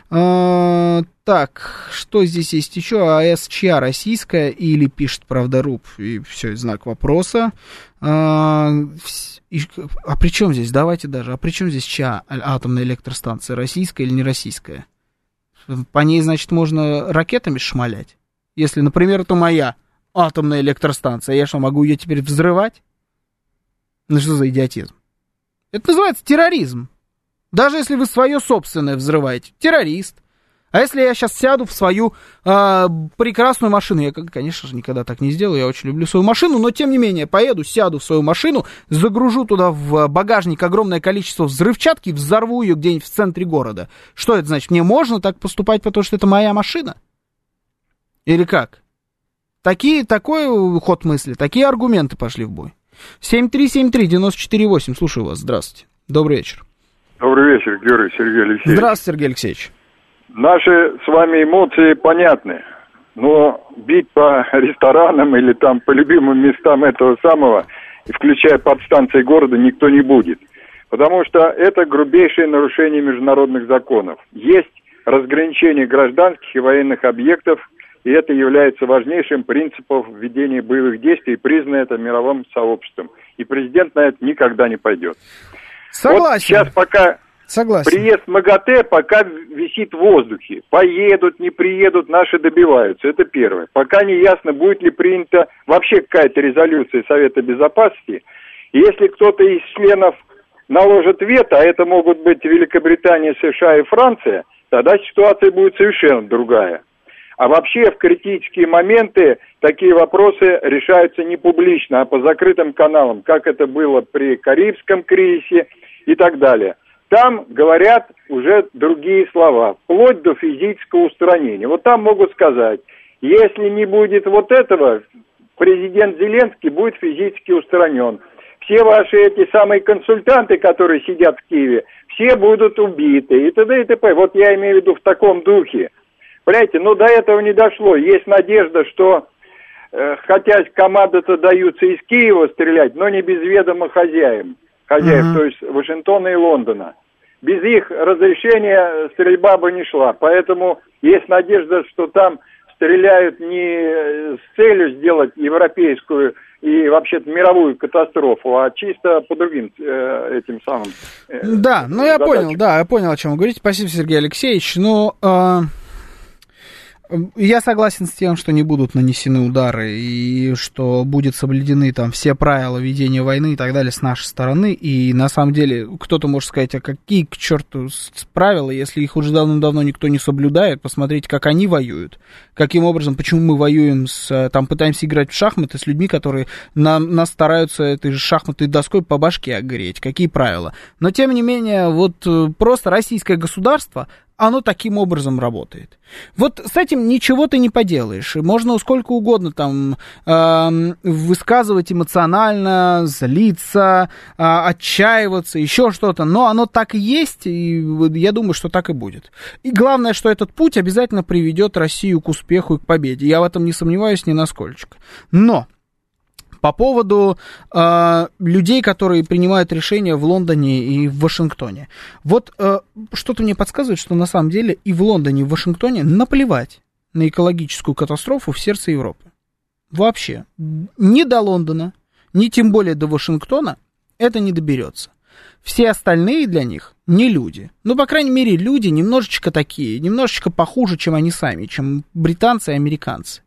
Так, что здесь есть еще? АЭС чья, российская или, пишет Правдоруб? И все, знак вопроса. А при чем здесь, давайте даже, а при чем здесь чья атомная электростанция? Российская или не российская? По ней, значит, можно ракетами шмалять? Если, например, это моя атомная электростанция, я что, могу ее теперь взрывать? Ну что за идиотизм? Это называется терроризм. Даже если вы свое собственное взрываете. Террорист. А если я сейчас сяду в свою прекрасную машину, я, конечно же, никогда так не сделаю, я очень люблю свою машину, но, тем не менее, поеду, сяду в свою машину, загружу туда в багажник огромное количество взрывчатки, взорву ее где-нибудь в центре города. Что это значит? Мне можно так поступать, потому что это моя машина? Или как? Такой ход мысли, такие аргументы пошли в бой. 7373948, слушаю вас, здравствуйте. Добрый вечер. Добрый вечер, Георгий Сергей Алексеевич. Здравствуйте, Сергей Алексеевич. Наши с вами эмоции понятны, но бить по ресторанам или там по любимым местам этого самого, включая подстанции города, никто не будет. Потому что это грубейшее нарушение международных законов. Есть разграничение гражданских и военных объектов, и это является важнейшим принципом введения боевых действий, признано это мировым сообществом. И президент на это никогда не пойдет. Согласен. Вот сейчас пока... Согласен. Приезд МАГАТЭ пока висит в воздухе. Поедут, не приедут, наши добиваются. Это первое. Пока не ясно, будет ли принята вообще какая-то резолюция Совета Безопасности. И если кто-то из членов наложит вето, а это могут быть Великобритания, США и Франция, тогда ситуация будет совершенно другая. А вообще в критические моменты такие вопросы решаются не публично, а по закрытым каналам, как это было при Карибском кризисе и так далее. Там говорят уже другие слова, вплоть до физического устранения. Вот там могут сказать, если не будет вот этого, президент Зеленский будет физически устранен. Все ваши эти самые консультанты, которые сидят в Киеве, все будут убиты и т.д. и т.п. Вот я имею в виду в таком духе. Понимаете, но до этого не дошло. Есть надежда, что, хотя команды-то даются из Киева стрелять, но не без ведома хозяев, то есть Вашингтона и Лондона. Без их разрешения стрельба бы не шла. Поэтому есть надежда, что там стреляют не с целью сделать европейскую и вообще-то мировую катастрофу, а чисто по другим этим самым Да, ну я понял, о чем вы говорите. Спасибо, Сергей Алексеевич. Но я согласен с тем, что не будут нанесены удары и что будет соблюдены там все правила ведения войны и так далее с нашей стороны. И на самом деле кто-то может сказать, а какие к черту правила, если их уже давно никто не соблюдает. Посмотрите, как они воюют. Каким образом, почему мы воюем там пытаемся играть в шахматы с людьми, которые нас стараются этой же шахматной доской по башке огреть. Какие правила? Но тем не менее, вот просто российское государство, оно таким образом работает. Вот с этим ничего ты не поделаешь. Можно сколько угодно там высказывать эмоционально, злиться, отчаиваться, еще что-то. Но оно так и есть, и я думаю, что так и будет. И главное, что этот путь обязательно приведет Россию к успеху и к победе. Я в этом не сомневаюсь ни насколько. Но по поводу людей, которые принимают решения в Лондоне и в Вашингтоне. Вот что-то мне подсказывает, что на самом деле и в Лондоне, и в Вашингтоне наплевать на экологическую катастрофу в сердце Европы. Вообще. Ни до Лондона, ни тем более до Вашингтона это не доберется. Все остальные для них не люди. Ну, по крайней мере, люди немножечко такие, немножечко похуже, чем они сами, чем британцы и американцы.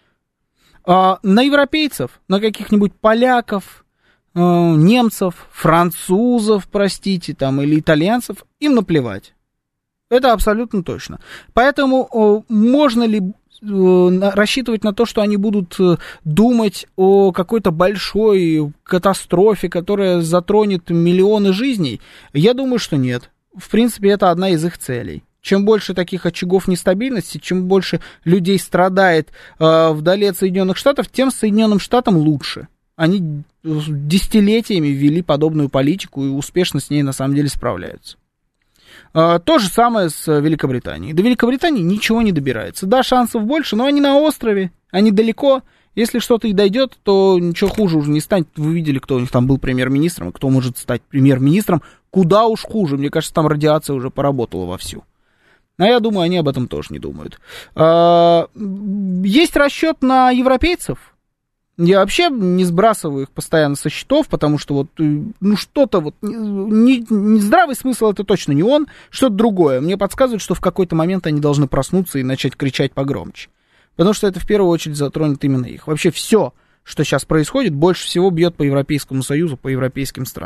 На европейцев, на каких-нибудь поляков, немцев, французов, простите, там, или итальянцев, им наплевать. Это абсолютно точно. Поэтому можно ли рассчитывать на то, что они будут думать о какой-то большой катастрофе, которая затронет миллионы жизней? Я думаю, что нет. В принципе, это одна из их целей. Чем больше таких очагов нестабильности, чем больше людей страдает вдали от Соединенных Штатов, тем Соединенным Штатам лучше. Они десятилетиями ввели подобную политику и успешно с ней на самом деле справляются. То же самое с Великобританией. До Великобритании ничего не добирается. Да, шансов больше, но они на острове, они далеко. Если что-то и дойдет, то ничего хуже уже не станет. Вы видели, кто у них там был премьер-министром, кто может стать премьер-министром. Куда уж хуже. Мне кажется, там радиация уже поработала вовсю. А я думаю, они об этом тоже не думают. Есть расчет на европейцев. Я вообще не сбрасываю их постоянно со счетов, потому что вот, ну, что-то вот, не здравый смысл это точно не он, что-то другое. Мне подсказывают, что в какой-то момент они должны проснуться и начать кричать погромче. Потому что это в первую очередь затронет именно их. Вообще все, что сейчас происходит, больше всего бьет по Европейскому Союзу, по европейским странам.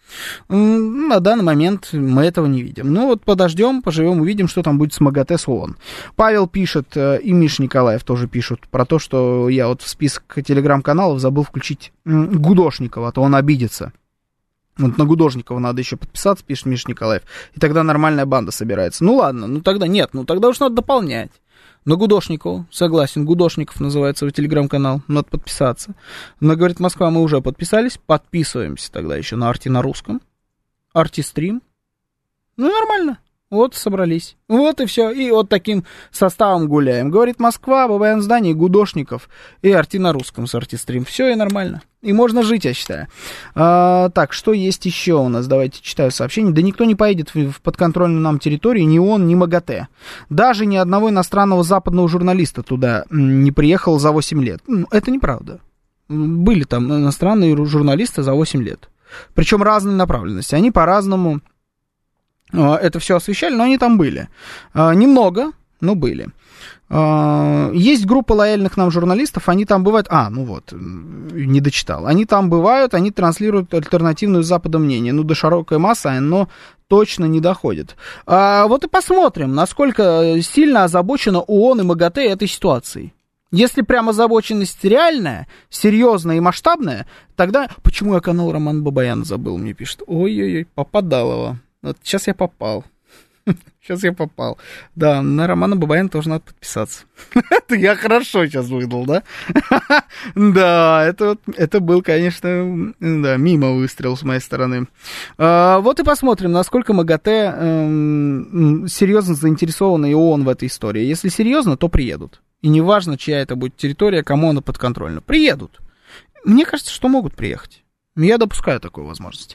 На данный момент мы этого не видим. Ну вот подождем, поживем, увидим, что там будет с МАГАТЭ с ООН. Павел пишет, и Миша Николаев тоже пишут про то, что я вот в список телеграм-каналов забыл включить Гудошникова, а то он обидится. Вот на Гудошникова надо еще подписаться, пишет Миша Николаев, и тогда нормальная банда собирается. Ну ладно, ну тогда нет, ну тогда уж надо дополнять. На Гудошникову, согласен, Гудошников называется его телеграм-канал, надо подписаться. Но, говорит, Москва, мы уже подписались, подписываемся тогда еще на Арти на русском, Арти-стрим. Ну, нормально, вот собрались, вот и все, и вот таким составом гуляем. Говорит Москва, Бабаян в здании, Гудошников и Арти на русском с Арти-стрим. Все и нормально. И можно жить, я считаю. Так, что есть еще у нас? Давайте читаю сообщение. Да никто не поедет в подконтрольную нам территорию, ни ООН, ни МАГАТЭ. Даже ни одного иностранного западного журналиста туда не приехал за 8 лет. Это неправда. Были там иностранные журналисты за 8 лет. Причем разной направленности. Они по-разному это все освещали, но они там были. Немного, но были. Есть группа лояльных нам журналистов, они там бывают... ну вот, не дочитал. Они там бывают, они транслируют альтернативную Западу мнение. Ну, до широкой массы оно точно не доходит. Вот и посмотрим, насколько сильно озабочена ООН и МАГАТЭ этой ситуацией. Если прям озабоченность реальная, серьезная и масштабная, тогда... Почему я канал Роман Бабаян забыл, мне пишет. Ой-ой-ой, попадалово. Вот сейчас я попал. Сейчас я попал. Да, на Романа Бабаяна тоже надо подписаться. Это я хорошо сейчас выдал, да? Да, это был, конечно, да, мимо выстрел с моей стороны. Вот и посмотрим, насколько МАГАТЭ серьезно заинтересованы и ООН в этой истории. Если серьезно, то приедут. И неважно, чья это будет территория, кому она подконтрольна. Приедут. Мне кажется, что могут приехать. Я допускаю такую возможность.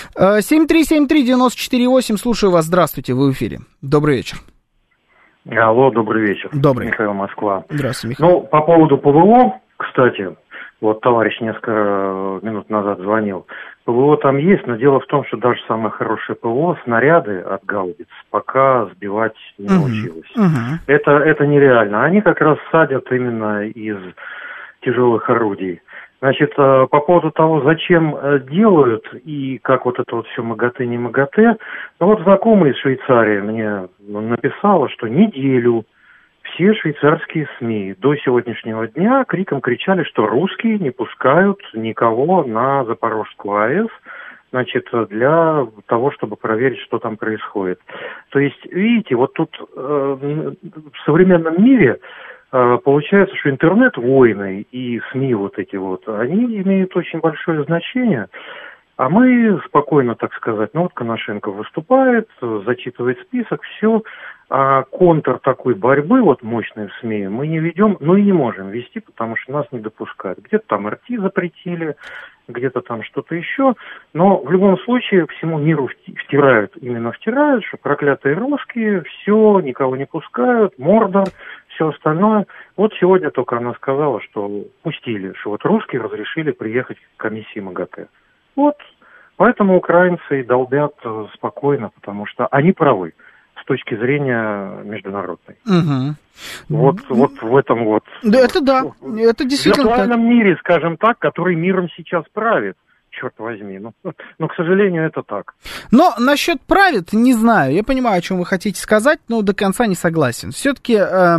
7373948, слушаю вас. Здравствуйте, вы в эфире. Добрый вечер. Алло, добрый вечер. Добрый. Михаил, Москва. Здравствуйте, Михаил. Ну, по поводу ПВО, кстати, вот товарищ несколько минут назад звонил. ПВО там есть, но дело в том, что даже самое хорошее ПВО, снаряды от гаубиц, пока сбивать не научилось. Это нереально. Они как раз садят именно из тяжелых орудий. Значит, по поводу того, зачем делают и как вот это вот все МАГАТЭ, не МАГАТЭ, ну вот знакомая из Швейцарии мне написала, что неделю все швейцарские СМИ до сегодняшнего дня криком кричали, что русские не пускают никого на Запорожскую АЭС, значит, для того, чтобы проверить, что там происходит. То есть, видите, вот тут в современном мире получается, что интернет-войны и СМИ вот эти вот, они имеют очень большое значение, а мы спокойно, так сказать, ну вот Коношенко выступает, зачитывает список, все, а контр такой борьбы, вот мощной в СМИ, мы не ведем, ну и не можем вести, потому что нас не допускают. Где-то там РТ запретили, где-то там что-то еще, но в любом случае всему миру втирают, что проклятые русские, все, никого не пускают, Мордор, все остальное. Вот сегодня только она сказала, что пустили, что вот русские разрешили приехать к комиссии МАГАТЭ. Вот, поэтому украинцы и долбят спокойно, потому что они правы с точки зрения международной. Вот в этом вот. Да, это да, это действительно в виртуальном мире, скажем так, который миром сейчас правит. Черт возьми, но, к сожалению, это так. Но насчет правит, не знаю. Я понимаю, о чем вы хотите сказать, но до конца не согласен. Все-таки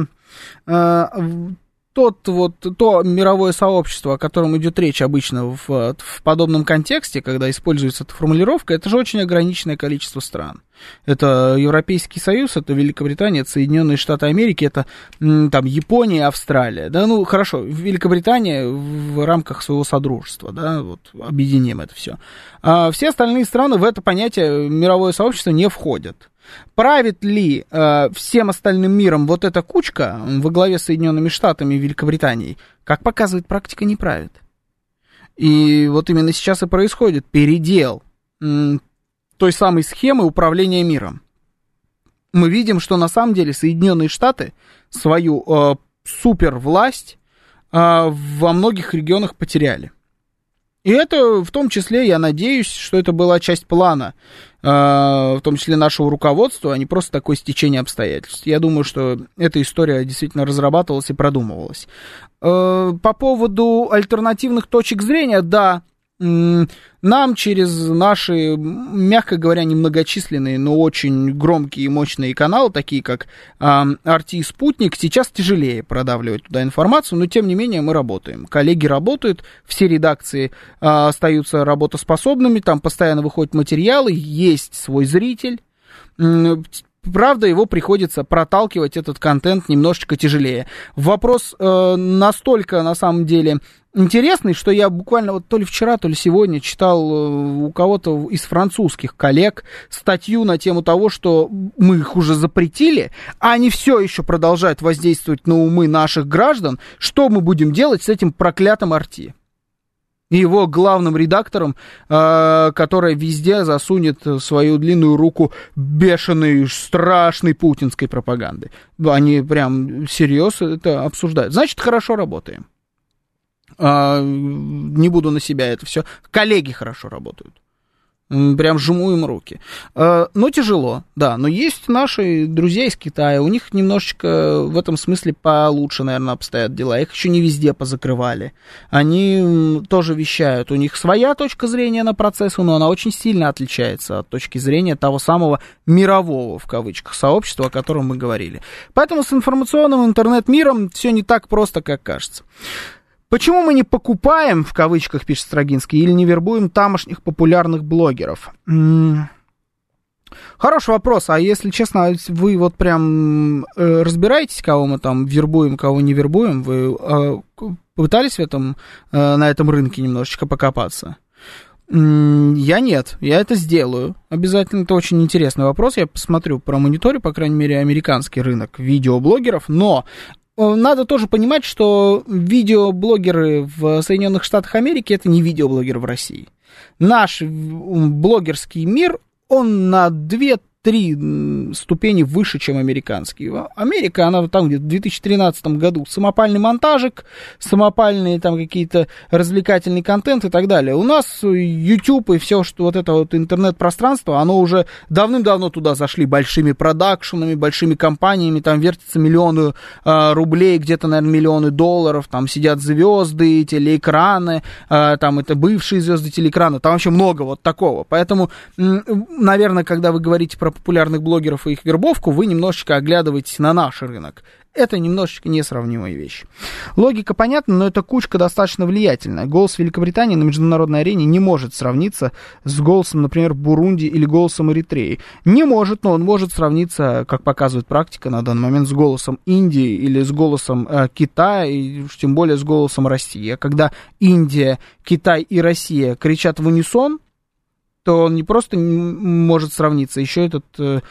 то мировое сообщество, о котором идет речь обычно в подобном контексте, когда используется эта формулировка, это же очень ограниченное количество стран. Это Европейский Союз, это Великобритания, это Соединенные Штаты Америки, это там Япония, Австралия. Да, ну хорошо, Великобритания в рамках своего содружества, да, вот объединим это все. А все остальные страны в это понятие мировое сообщество не входят. Правит ли всем остальным миром вот эта кучка во главе с Соединенными Штатами и Великобританией? Как показывает практика, не правит. И вот именно сейчас и происходит передел той самой схемы управления миром. Мы видим, что на самом деле Соединенные Штаты свою супервласть во многих регионах потеряли. И это в том числе, я надеюсь, что это была часть плана, в том числе нашего руководства, а не просто такое стечение обстоятельств. Я думаю, что эта история действительно разрабатывалась и продумывалась. По поводу альтернативных точек зрения, да, нам через наши, мягко говоря, немногочисленные, но очень громкие и мощные каналы, такие как RT и Спутник, сейчас тяжелее продавливать туда информацию, но тем не менее мы работаем. Коллеги работают, все редакции остаются работоспособными, там постоянно выходят материалы, есть свой зритель. Правда, его приходится проталкивать, этот контент, немножечко тяжелее. Вопрос настолько, на самом деле, интересный, что я буквально вот то ли вчера, то ли сегодня читал у кого-то из французских коллег статью на тему того, что мы их уже запретили, а они все еще продолжают воздействовать на умы наших граждан. Что мы будем делать с этим проклятым RT? И его главным редактором, который везде засунет свою длинную руку бешеной, страшной путинской пропаганды. Они прям всерьез это обсуждают. Значит, хорошо работаем. Не буду на себя это все. Коллеги хорошо работают. Прям жму им руки. Но тяжело, да. Но есть наши друзья из Китая. У них немножечко в этом смысле получше, наверное, обстоят дела. Их еще не везде позакрывали. Они тоже вещают. У них своя точка зрения на процессы, но она очень сильно отличается от точки зрения того самого мирового, в кавычках, сообщества, о котором мы говорили. Поэтому с информационным интернет-миром все не так просто, как кажется. Почему мы не покупаем, в кавычках пишет Строгинский, или не вербуем тамошних популярных блогеров? Хороший вопрос. А если честно, вы вот прям разбираетесь, кого мы там вербуем, кого не вербуем? Вы пытались на этом рынке немножечко покопаться? Я нет, я это сделаю. Обязательно, это очень интересный вопрос. Я посмотрю, промониторю, по крайней мере, американский рынок видеоблогеров, но... Надо тоже понимать, что видеоблогеры в Соединенных Штатах Америки — это не видеоблогеры в России. Наш блогерский мир, он на 2-3 ступени выше, чем американский. Америка, она там где-то в 2013 году самопальный монтажик, самопальные там какие-то развлекательный контент и так далее. У нас YouTube и все, что вот это вот интернет-пространство, оно уже давным-давно туда зашли большими продакшенами, большими компаниями, там вертятся миллионы рублей, где-то, наверное, миллионы долларов, там сидят звезды, телеэкраны, там это бывшие звезды телеэкрана, там вообще много вот такого. Поэтому, наверное, когда вы говорите про популярных блогеров и их вербовку, вы немножечко оглядываетесь на наш рынок. Это немножечко несравнимые вещи. Логика понятна, но эта кучка достаточно влиятельная. Голос Великобритании на международной арене не может сравниться с голосом, например, Бурунди или голосом Эритреи. Не может, но он может сравниться, как показывает практика на данный момент, с голосом Индии или с голосом Китая, и тем более с голосом России. А когда Индия, Китай и Россия кричат в унисон, то он не просто может сравниться, еще этот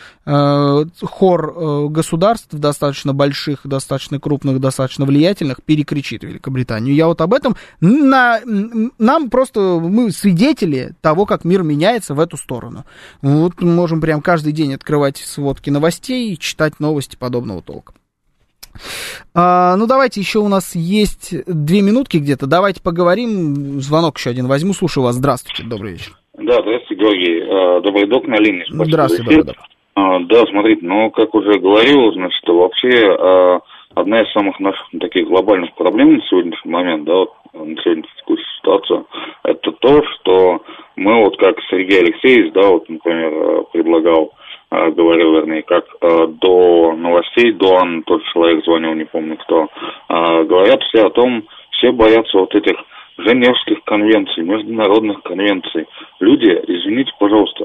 хор государств достаточно больших, достаточно крупных, достаточно влиятельных перекричит Великобританию. Я вот об этом, нам просто, мы свидетели того, как мир меняется в эту сторону. Вот мы можем прям каждый день открывать сводки новостей и читать новости подобного толка. Ну, давайте, еще у нас есть 2 минутки где-то, давайте поговорим. Звонок еще один возьму, слушаю вас. Здравствуйте, добрый вечер. Да, здравствуйте, Георгий. Добрый док на линии. Спасибо. Здравствуйте, добрый док. Да, смотрите, как уже говорил, значит, вообще одна из самых наших таких глобальных проблем на сегодняшний момент, да, вот на сегодняшнюю текущую ситуацию, это то, что мы вот как Сергей Алексеевич, да, вот, например, предлагал, говорил, вернее, как до новостей, до Анны, тот человек звонил, не помню кто, говорят все о том, все боятся вот этих Женевских конвенций, международных конвенций. Люди, извините, пожалуйста,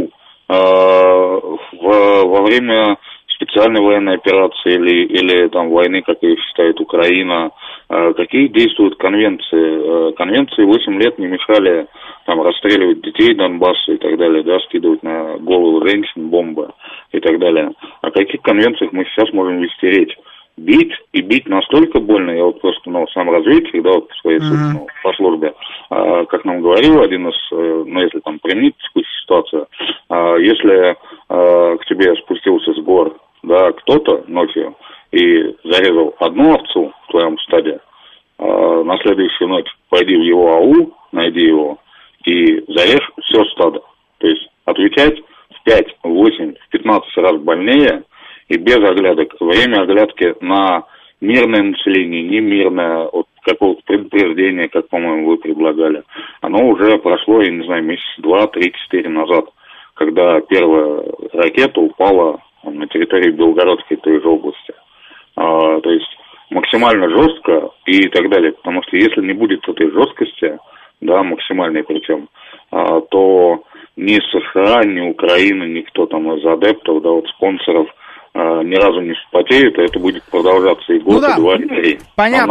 во время специальной военной операции или там войны, как ее считает Украина, какие действуют конвенции? Конвенции 8 лет не мешали там расстреливать детей Донбасса и так далее, да, скидывать на голову женщин бомбы и так далее. О каких конвенциях мы сейчас можем вести речь? Бить и бить настолько больно, я вот просто, сам разведчик, да, вот по своей по службе, как нам говорил один из, если там применить текущую ситуацию, если к тебе спустился с гор, да, кто-то ночью и зарезал одну овцу в твоем стаде, на следующую ночь пойди в его аул, найди его и зарежь все стадо. То есть отвечать в 5, в 8, в 15 раз больнее и без оглядок. Время оглядки на мирное население, не мирное, вот какого-то предупреждения, как, по-моему, вы предлагали, оно уже прошло, я не знаю, месяц 2, 3, 4 назад, когда первая ракета упала на территории Белгородской той же области. То есть максимально жестко и так далее. Потому что если не будет этой жесткости, да, максимальной причем, то ни США, ни Украина, никто там из адептов, да, вот спонсоров ни разу не вспотеют, и это будет продолжаться и год, и два, и три. Понятно,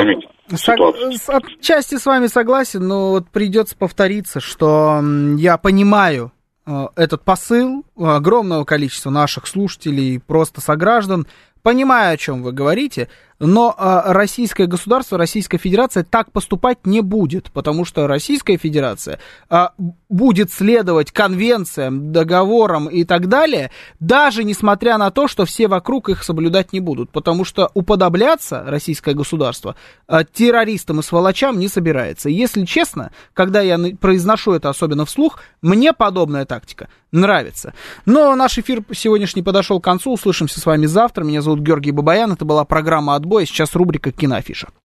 отчасти с вами согласен, но вот придется повториться, что я понимаю этот посыл огромного количества наших слушателей, просто сограждан, понимаю, о чем вы говорите, но российское государство, Российская Федерация так поступать не будет, потому что Российская Федерация будет следовать конвенциям, договорам и так далее, даже несмотря на то, что все вокруг их соблюдать не будут, потому что уподобляться российское государство террористам и сволочам не собирается. Если честно, когда я произношу это особенно вслух, мне подобная тактика нравится. Но наш эфир сегодняшний подошел к концу, услышимся с вами завтра. Меня зовут Георгий Бабаян, это была программа «Отбой», сейчас рубрика «Киноафиша».